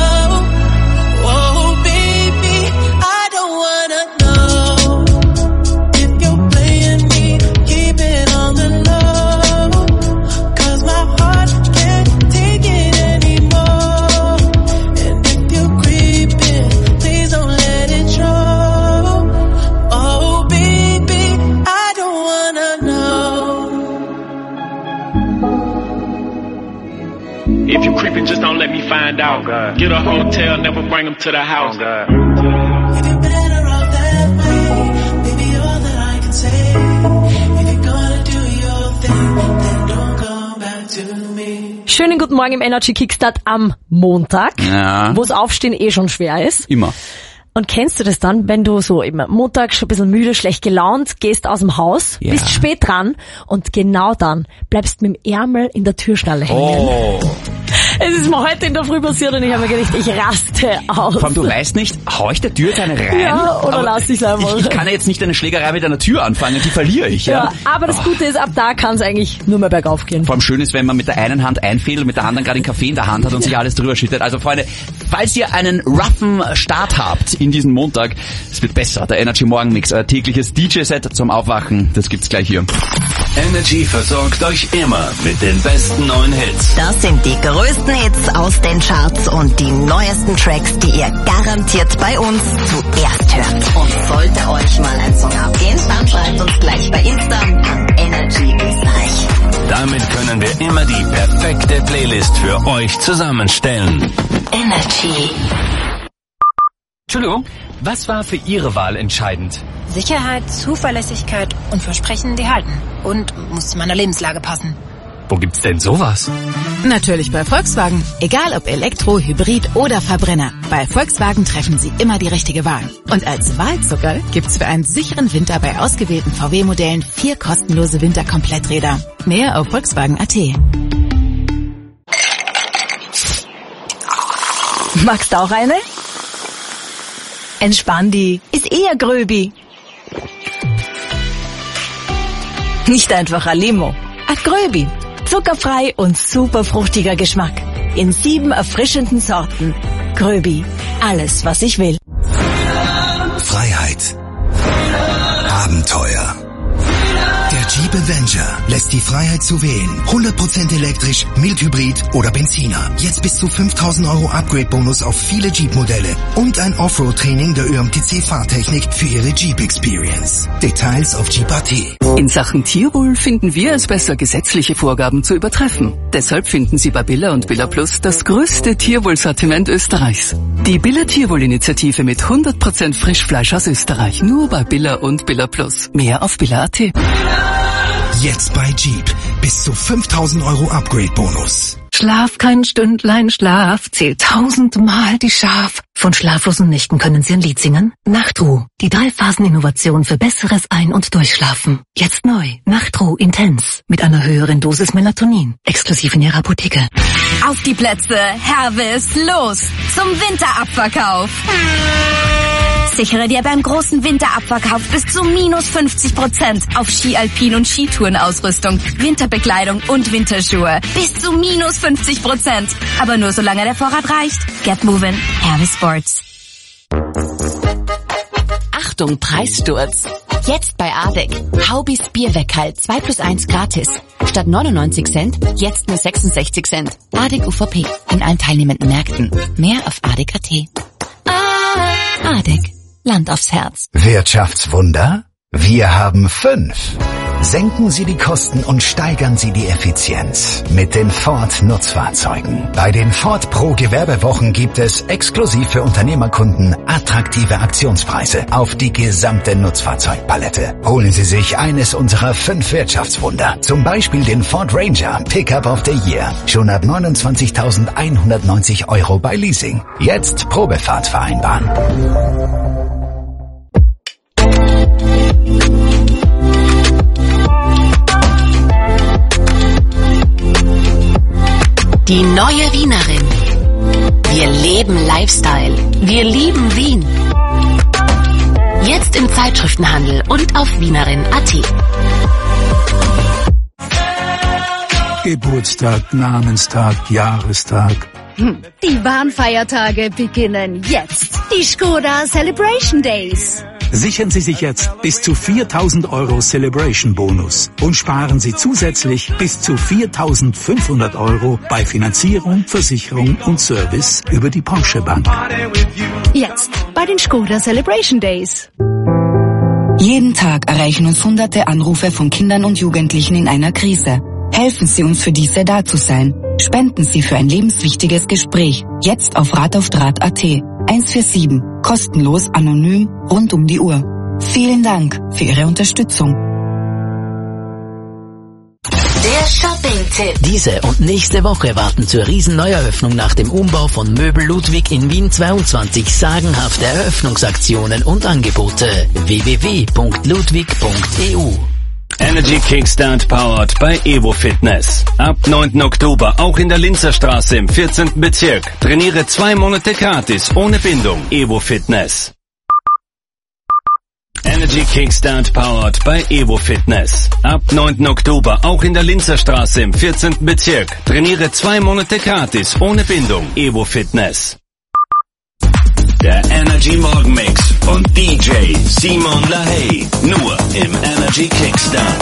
Oh baby, I don't wanna know if you're playing me. Keep it on the low, 'cause my heart can't take it anymore. And if you're creeping, please don't let it show. Oh baby, I don't wanna know. If you creeping, just don't let me find out. Get a hotel, never bring them to the house. If you're better off that way, baby, all that I can say. If you're gonna do your thing, then don't come back to me. Schönen guten Morgen im Energy Kickstart am Montag, Ja. wo das Aufstehen eh schon schwer ist. Immer. Und kennst du das dann, wenn du so immer Montag schon ein bisschen müde, schlecht gelaunt, gehst aus dem Haus, bist spät dran und genau dann bleibst mit dem Ärmel in der Türschnalle hängen. Oh. Es ist mir heute in der Früh passiert und ich habe mir gedacht, ich raste aus. Vor allem, du weißt nicht, hau ich der Tür jetzt eine rein? Ja, oder lass ich es einfach. Ich kann ja jetzt nicht eine Schlägerei mit einer Tür anfangen, die verliere ich. Ja, aber das Gute ist, ab da kann es eigentlich nur mehr bergauf gehen. Vor allem schön ist, wenn man mit der einen Hand einfädelt, mit der anderen gerade den Kaffee in der Hand hat und sich alles drüber schüttet. Also Freunde, falls ihr einen roughen Start habt in diesen Montag, es wird besser. Der Energy Morgenmix, euer tägliches DJ-Set zum Aufwachen, das gibt's gleich hier. Energy versorgt euch immer mit den besten neuen Hits. Das sind die größten Hits aus den Charts und die neuesten Tracks, die ihr garantiert bei uns zuerst hört. Und sollte euch mal ein Song abgehen, dann schreibt uns gleich bei Insta an Energy Österreich. Damit können wir immer die perfekte Playlist für euch zusammenstellen. Energy. Entschuldigung, was war für Ihre Wahl entscheidend? Sicherheit, Zuverlässigkeit und Versprechen, die halten. Und muss zu meiner Lebenslage passen. Wo gibt's denn sowas? Natürlich bei Volkswagen. Egal ob Elektro, Hybrid oder Verbrenner. Bei Volkswagen treffen Sie immer die richtige Wahl. Und als Wahlzucker gibt's für einen sicheren Winter bei ausgewählten VW-Modellen 4 kostenlose Winterkompletträder. Mehr auf Volkswagen.at. Magst du auch eine? Entspann die. Ist eher Gröbi. Nicht einfach ein Limo. Ein Gröbi. Zuckerfrei und super fruchtiger Geschmack. In 7 erfrischenden Sorten. Gröbi. Alles, was ich will. Freiheit. Abenteuer. Der Jeep Avenger lässt die Freiheit zu wählen. 100% elektrisch, Mildhybrid oder Benziner. Jetzt bis zu 5.000 € Upgrade-Bonus auf viele Jeep-Modelle. Und ein Offroad-Training der ÖMTC-Fahrtechnik für Ihre Jeep-Experience. Details auf Jeep.at. In Sachen Tierwohl finden wir es besser, gesetzliche Vorgaben zu übertreffen. Deshalb finden Sie bei Billa und Billa Plus das größte Tierwohlsortiment Österreichs. Die Billa Tierwohl-Initiative mit 100% Frischfleisch aus Österreich. Nur bei Billa und Billa Plus. Mehr auf Billa.at. Jetzt bei Jeep. Bis zu 5.000 € Upgrade-Bonus. Schlaf kein Stündlein Schlaf, zählt 1000-mal die Schaf. Von schlaflosen Nächten können Sie ein Lied singen? Nachtruhe, die 3-Phasen-Innovation für besseres Ein- und Durchschlafen. Jetzt neu, Nachtruhe Intens, mit einer höheren Dosis Melatonin, exklusiv in Ihrer Apotheke. Auf die Plätze, Herwes, los zum Winterabverkauf. Sichere dir beim großen Winterabverkauf bis zu -50% auf Ski Alpin und Skitourenausrüstung, Winterbekleidung und Winterschuhe. Bis zu -50%. Aber nur solange der Vorrat reicht. Get moving. Hermes Sports. Achtung, Preissturz. Jetzt bei ADEC. Haubis Bierweckhalt 2+1 gratis. Statt 99 Cent, jetzt nur 66 Cent. ADEC UVP. In allen teilnehmenden Märkten. Mehr auf ADEC.at. ADEC. Land aufs Herz. Wirtschaftswunder? Wir haben 5. Senken Sie die Kosten und steigern Sie die Effizienz mit den Ford Nutzfahrzeugen. Bei den Ford Pro Gewerbewochen gibt es exklusiv für Unternehmerkunden attraktive Aktionspreise auf die gesamte Nutzfahrzeugpalette. Holen Sie sich eines unserer 5 Wirtschaftswunder. Zum Beispiel den Ford Ranger Pickup of the Year. Schon ab 29.190 € bei Leasing. Jetzt Probefahrt vereinbaren. Die neue Wienerin. Wir leben Lifestyle. Wir lieben Wien. Jetzt im Zeitschriftenhandel und auf Wienerin.at. Geburtstag, Namenstag, Jahrestag. Die Bahnfeiertage beginnen jetzt. Die Skoda Celebration Days. Sichern Sie sich jetzt bis zu 4.000 € Celebration Bonus und sparen Sie zusätzlich bis zu 4.500 € bei Finanzierung, Versicherung und Service über die Porsche Bank. Jetzt bei den Skoda Celebration Days. Jeden Tag erreichen uns hunderte Anrufe von Kindern und Jugendlichen in einer Krise. Helfen Sie uns, für diese da zu sein. Spenden Sie für ein lebenswichtiges Gespräch. Jetzt auf rataufdraht.at. 147. Kostenlos, anonym, rund um die Uhr. Vielen Dank für Ihre Unterstützung. Der Shopping-Tipp. Diese und nächste Woche warten zur Riesenneueröffnung nach dem Umbau von Möbel Ludwig in Wien 22 sagenhafte Eröffnungsaktionen und Angebote. www.ludwig.eu Energy Kickstart powered bei Evo Fitness. Ab 9. Oktober auch in der Linzerstraße im 14. Bezirk. Trainiere 2 Monate gratis ohne Bindung. Evo Fitness. Energy Kickstart powered bei Evo Fitness. Ab 9. Oktober auch in der Linzerstraße im 14. Bezirk. Trainiere 2 Monate gratis ohne Bindung. Evo Fitness. Der Energy Morgenmix und DJ Simon LaHaye. Nur im Energy Kickstart.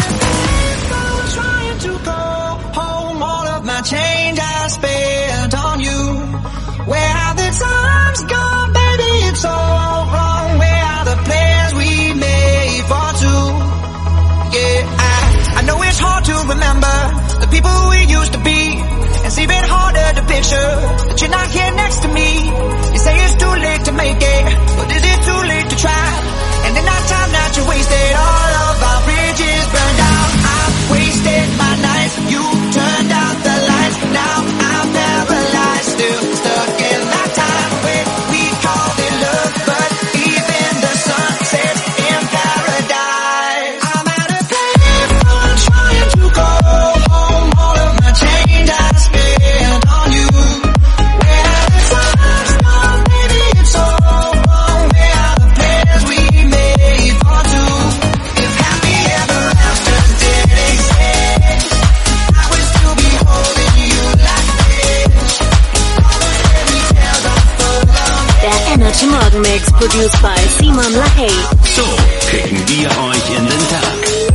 I know it's hard to remember the people we used to be. It's even harder to picture that you're not here next to me. You say it's too late to make it, but is it too late to try? And in that time that you wasted, all of our bridges burned out. I've wasted my nights, you turned out the lights. Now I'm paralyzed, still stuck in that time when we called it love, but even the sun sets in paradise. I'm at a payphone trying to go home. All of my change I spent on you. Where have the times gone? Maybe it's all wrong. Where are the plans we made for two? If happy ever after did exist, I would still be holding you like this. All those fairy tales are full of. Der Energy Morgenmix, produced by Simon LaHaye. So kicken wir euch in den Tag.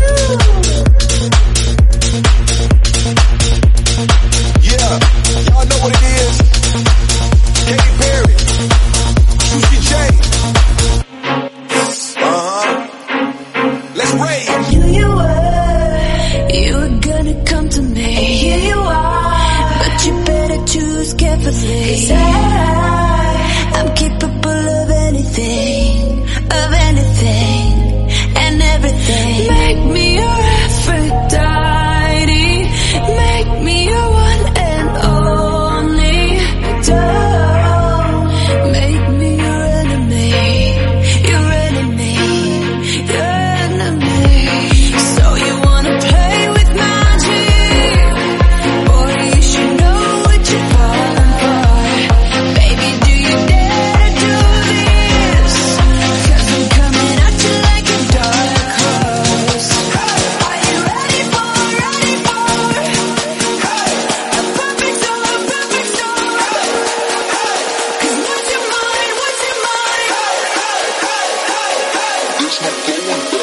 Yeah, y'all know what it is. Katy Perry, Juicy J. Let's rage. You were gonna come to me. And here you are. But you better choose carefully. 'Cause I'm capable of anything, and everything. Make me your Aphrodite. Make me your one and only. Don't make me your enemy, your enemy, your enemy. So you wanna play with magic? Boy, you should know what you're falling for. Baby, do you dare to do this? 'Cause I'm coming at you like a dark horse. Are you ready for a perfect storm, perfect storm? 'Cause what's your mind, what's your mind? It's not going back.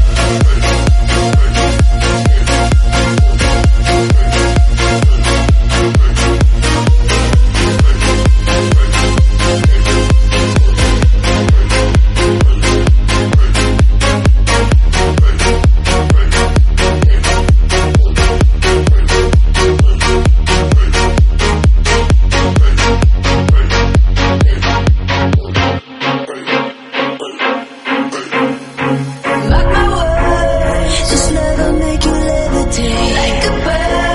Mark my words, this love will make you levitate like a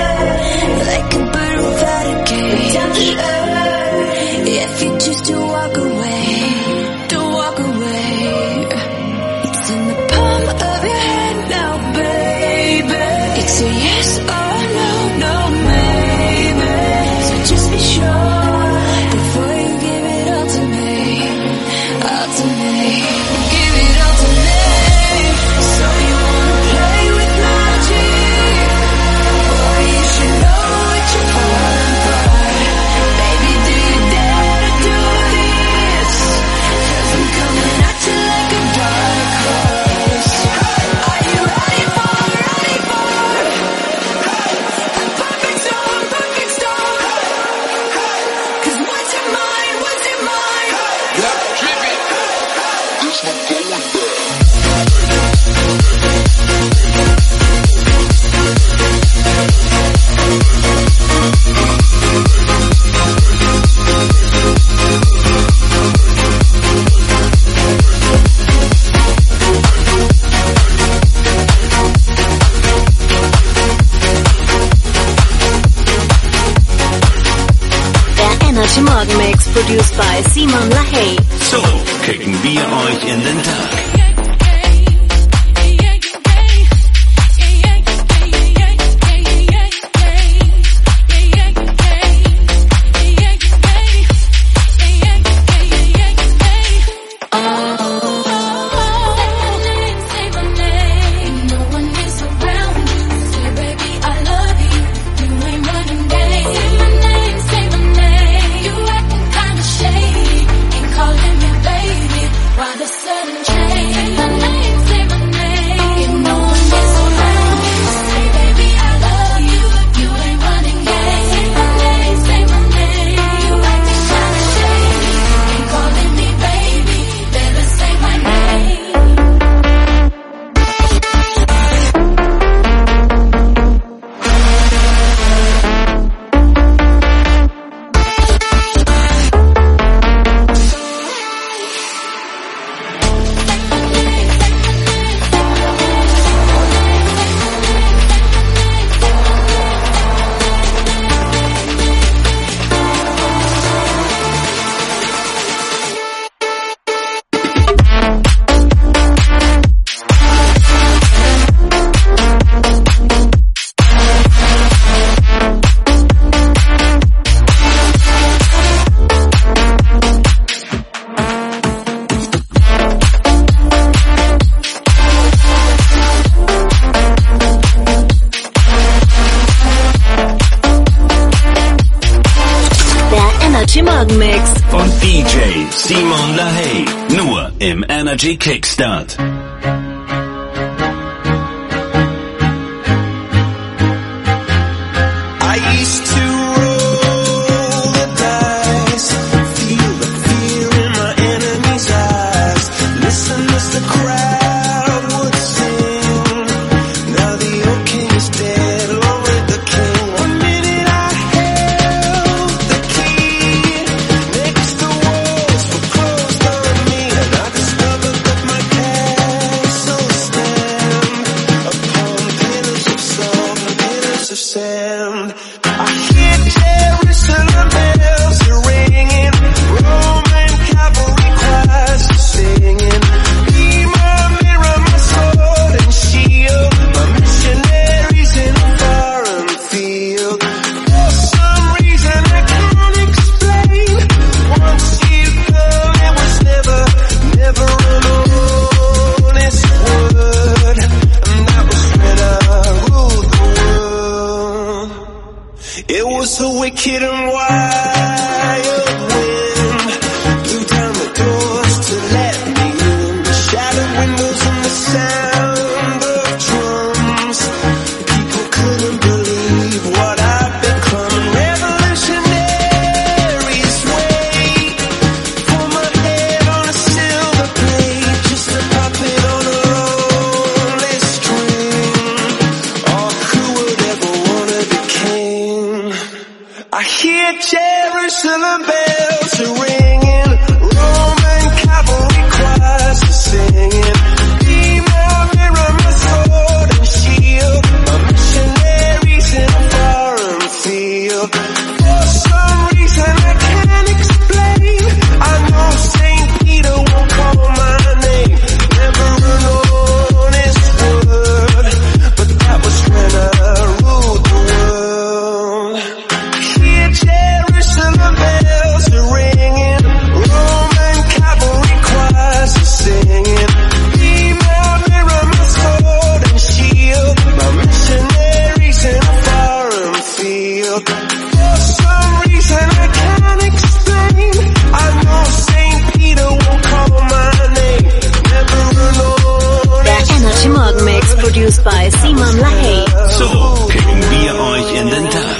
bird without a cage. Down to earth, if you choose to walk away, don't walk away. It's in the palm of your hand now, baby. It's a yes or no, no maybe. So just be sure before you give it all to me, all to me. Give it all to me. So you wanna play with magic? Boy, you should know what you're falling for. Baby, do you dare to do this? 'Cause I'm coming at you like a dark horse. Are you ready for a perfect storm, perfect storm? 'Cause what's your mind, what's your mind? Yeah, trip it. There's no going back. Der Energy Morgenmix, produced by Simon LaHaye. So kicken wir euch in den Tag. Morgenmix von DJ Simon LaHaye. Nur im Energy Kickstart. Produced by Simon LaHaye. So kicken wir euch in den Tag.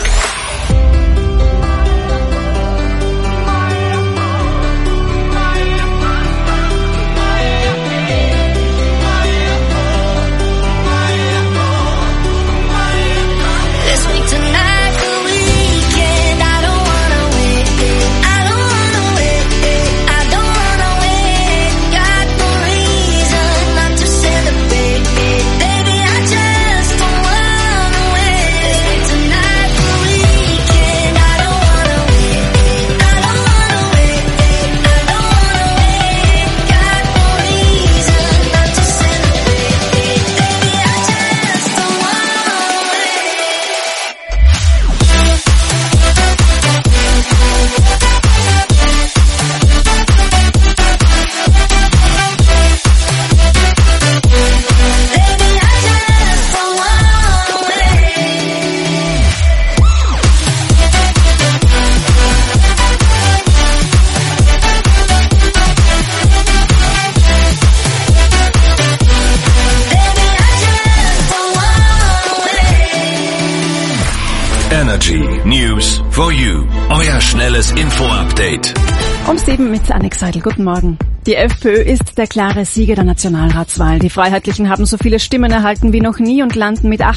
Energy News for You. Euer schnelles Info-Update. Um 7 mit Annik Seidel. Guten Morgen. Die FPÖ ist der klare Sieger der Nationalratswahl. Die Freiheitlichen haben so viele Stimmen erhalten wie noch nie und landen mit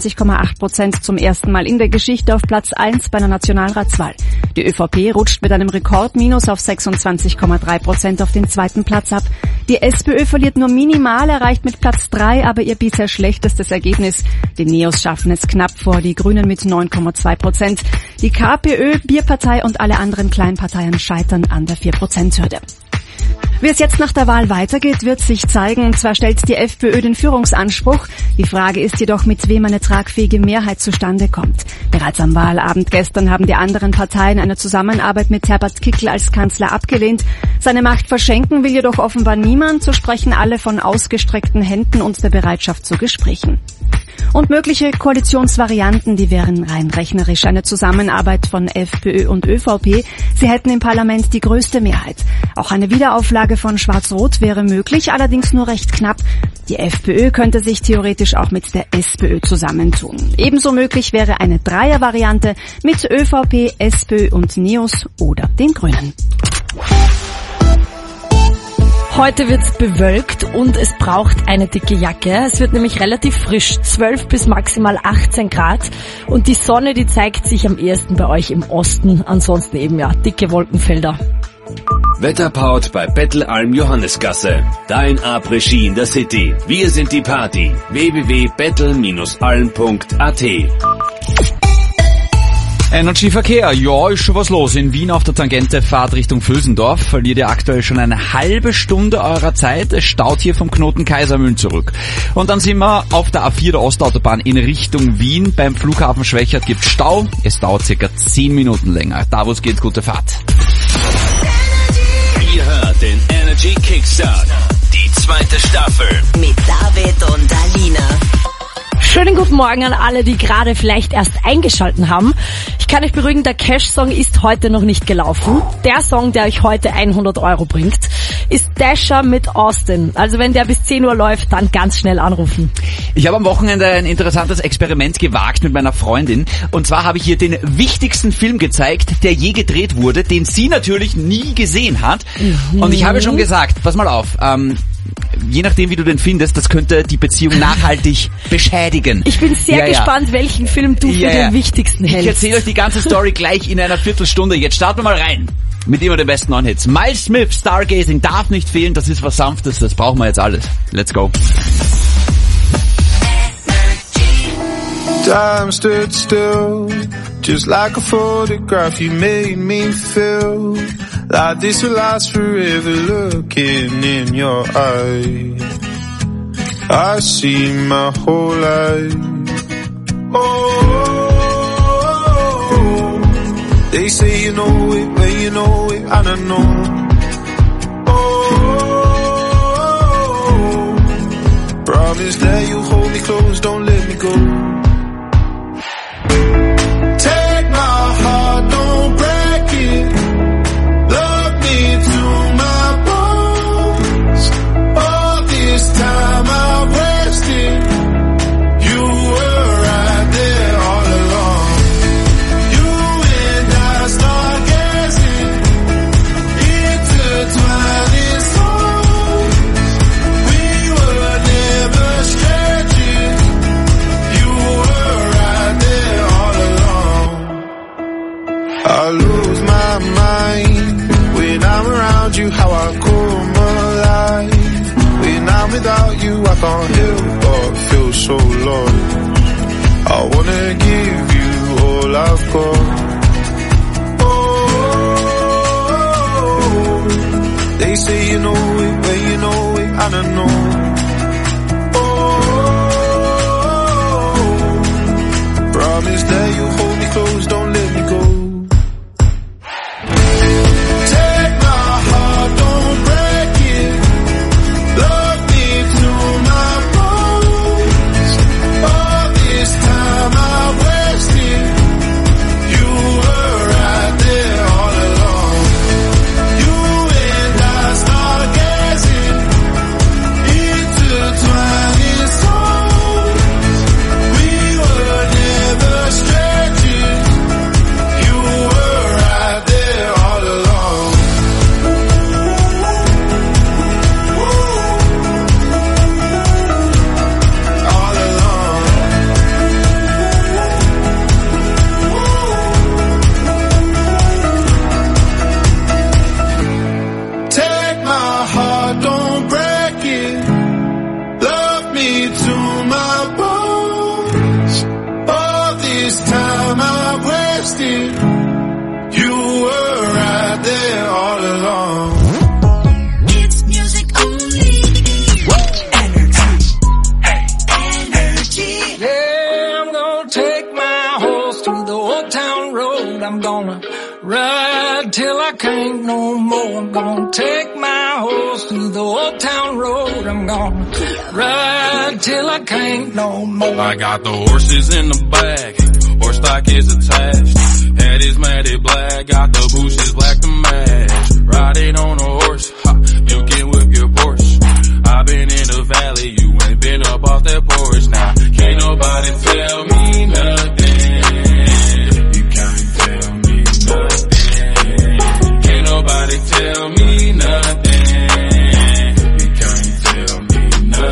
28,8% zum ersten Mal in der Geschichte auf Platz 1 bei einer Nationalratswahl. Die ÖVP rutscht mit einem Rekordminus auf 26,3% auf den zweiten Platz ab. Die SPÖ verliert nur minimal, erreicht mit Platz 3 aber ihr bisher schlechtestes Ergebnis. Die Neos schaffen es knapp vor, die Grünen mit 9,2%. Die KPÖ, Bierpartei und alle anderen Kleinparteien scheitern an der 4%-Hürde. Wie es jetzt nach der Wahl weitergeht, wird sich zeigen. Zwar stellt die FPÖ den Führungsanspruch, die Frage ist jedoch, mit wem eine tragfähige Mehrheit zustande kommt. Bereits am Wahlabend gestern haben die anderen Parteien eine Zusammenarbeit mit Herbert Kickl als Kanzler abgelehnt. Seine Macht verschenken will jedoch offenbar niemand, so sprechen alle von ausgestreckten Händen und der Bereitschaft zu Gesprächen. Und mögliche Koalitionsvarianten, die wären rein rechnerisch eine Zusammenarbeit von FPÖ und ÖVP. Sie hätten im Parlament die größte Mehrheit. Auch eine Wiederauflage von Schwarz-Rot wäre möglich, allerdings nur recht knapp. Die FPÖ könnte sich theoretisch auch mit der SPÖ zusammentun. Ebenso möglich wäre eine Dreiervariante mit ÖVP, SPÖ und NEOS oder den Grünen. Heute wird's bewölkt und es braucht eine dicke Jacke. Es wird nämlich relativ frisch, 12 bis maximal 18 Grad. Und die Sonne, die zeigt sich am ehesten bei euch im Osten. Ansonsten eben ja dicke Wolkenfelder. Wetterpaut bei Bettelalm Johannesgasse. Dein Après-Ski in der City. Wir sind die Party. www.bettel-alm.at. Energy-Verkehr, ja, ist schon was los. In Wien auf der Tangente Fahrt Richtung Vösendorf verliert ihr aktuell schon eine halbe Stunde eurer Zeit. Es staut hier vom Knoten Kaisermühlen zurück. Und dann sind wir auf der A4 der Ostautobahn in Richtung Wien. Beim Flughafen Schwächert gibt's Stau. Es dauert circa 10 Minuten länger. Da wo es geht, gute Fahrt. Ihr hört den Energy Kickstart. Die zweite Staffel. Mit David und Alina. Schönen guten Morgen an alle, die gerade vielleicht erst eingeschalten haben. Ich kann euch beruhigen, der Cash-Song ist heute noch nicht gelaufen. Der Song, der euch heute 100 € bringt, ist Dasher mit Austin. Also wenn der bis 10 Uhr läuft, dann ganz schnell anrufen. Ich habe am Wochenende ein interessantes Experiment gewagt mit meiner Freundin. Und zwar habe ich ihr den wichtigsten Film gezeigt, der je gedreht wurde, den sie natürlich nie gesehen hat. Und ich habe schon gesagt, pass mal auf, je nachdem wie du den findest, das könnte die Beziehung nachhaltig beschädigen. Ich bin sehr gespannt, welchen Film du für den wichtigsten hältst. Ich erzähle euch die ganze Story gleich in einer Viertelstunde. Jetzt starten wir mal rein mit immer den besten neuen Hits. Miles Smith, Stargazing darf nicht fehlen, das ist was Sanftes, das brauchen wir jetzt alles. Let's go. Time stood still, just like a photograph. You made me feel like this will last forever. Looking in your eyes, I see my whole life. Oh, they say you know it, but you know it, I don't know. Oh, promise that you'll hold me close, don't let me go. Take my heart, don't break it. Love me to my bones. All this time I wasted. You were right there all along. You and I stargazing, intertwining souls. We were never strangers. You were right there all along. I lose my mind when I'm around you, how I come alive. When I'm without you, I can't help but feel so lost. I wanna give you all I've got. Oh, they say you know it, but you know it, I don't know. Oh, promise that you'll hold me close, don't let me go. Take my heart, don't break it. Love me to my bones. All this time I wasted. You were right there all along. You and I stargazing, intertwining souls. We were never strangers. You were right there all along. All along. Take my heart, don't break it. Love me to my bones. All this time I wasted. You were right there all along. It's music only. Energy. Energy. Yeah, I'm gonna take my horse to the old town road. I'm gonna ride till I can't no more. I'm gonna take my horse through the old town road. I'm gonna ride till I can't no more. I got the horses in the back, horse stock is attached. Head is matted black, got the bushes black to match. Riding on a horse, ha, you can whip your Porsche. I've been in the valley, you ain't been up off that porch. Now, can't nobody tell me nothing. You can't tell me nothing. Can't nobody tell me nothing. You can't tell me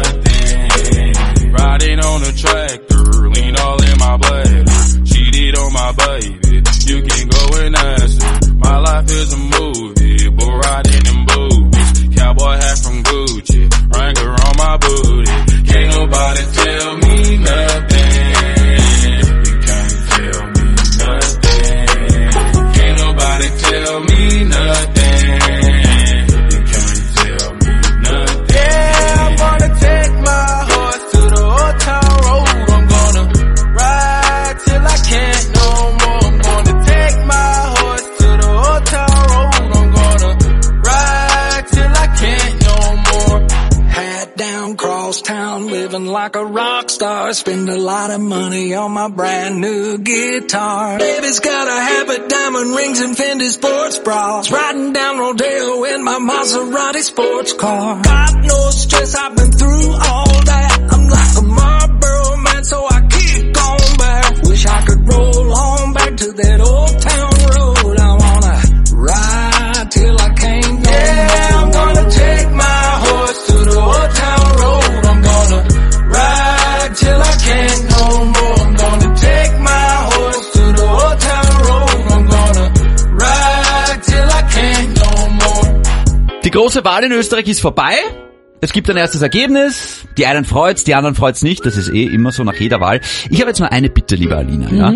nothing. Riding on a tractor, lean all in my blood. Cheated on my baby, you can go and ask her. My life is a movie, but riding in boobies. Cowboy hat from Gucci, Wrangler on my booty. Can't nobody tell me nothing. You can't tell me nothing. Can't nobody tell me nothing. You can't tell me nothing. Yeah, I'm gonna take my horse to the old town road. I'm gonna ride till I can't no more. I'm gonna take my horse to the old town road. I'm gonna ride till I can't no more. Hat down, cross town, living like a rock star. Spend a lot of money on my brand new guitar. Baby's got a habit, diamond rings and Fendi sports bras. Riding down Rodeo in my Maserati sports car. Got no stress, I've been through all that. I'm like a Marlboro man, so I keep going back. Wish I could roll on back to that old town road. I wanna ride till I can't no more. I'm gonna take my horse to the old town road. I'm gonna ride till I can't no more. I'm gonna take my horse to the old town road. I'm gonna ride till I can't no more. Die große Wahl in Österreich ist vorbei. Es gibt ein erstes Ergebnis. Die einen freut's, die anderen freut's nicht. Das ist immer so nach jeder Wahl. Ich habe jetzt mal eine Bitte, liebe Alina. Ja?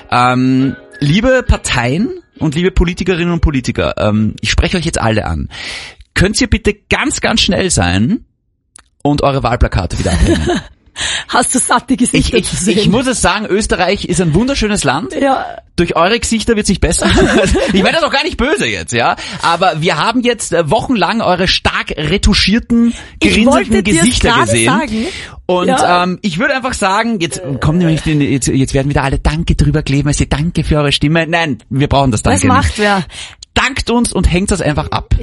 Liebe Parteien und liebe Politikerinnen und Politiker, ich spreche euch jetzt alle an. Könnt ihr bitte ganz, ganz schnell sein und eure Wahlplakate wieder abhängen? Hast du satte Gesichter zu sehen? Ich muss es sagen, Österreich ist ein wunderschönes Land. Ja. Durch eure Gesichter wird's nicht besser. Ich meine das auch gar nicht böse jetzt, ja. Aber wir haben jetzt wochenlang eure stark retuschierten, gerinselten Gesichter gesehen. Sagen. Und ja. Ich würde einfach sagen, jetzt kommen nämlich jetzt werden wieder alle Danke drüber kleben, also Danke für eure Stimme. Nein, wir brauchen das Danke nicht. Das macht wer. Dankt uns und hängt das einfach ab.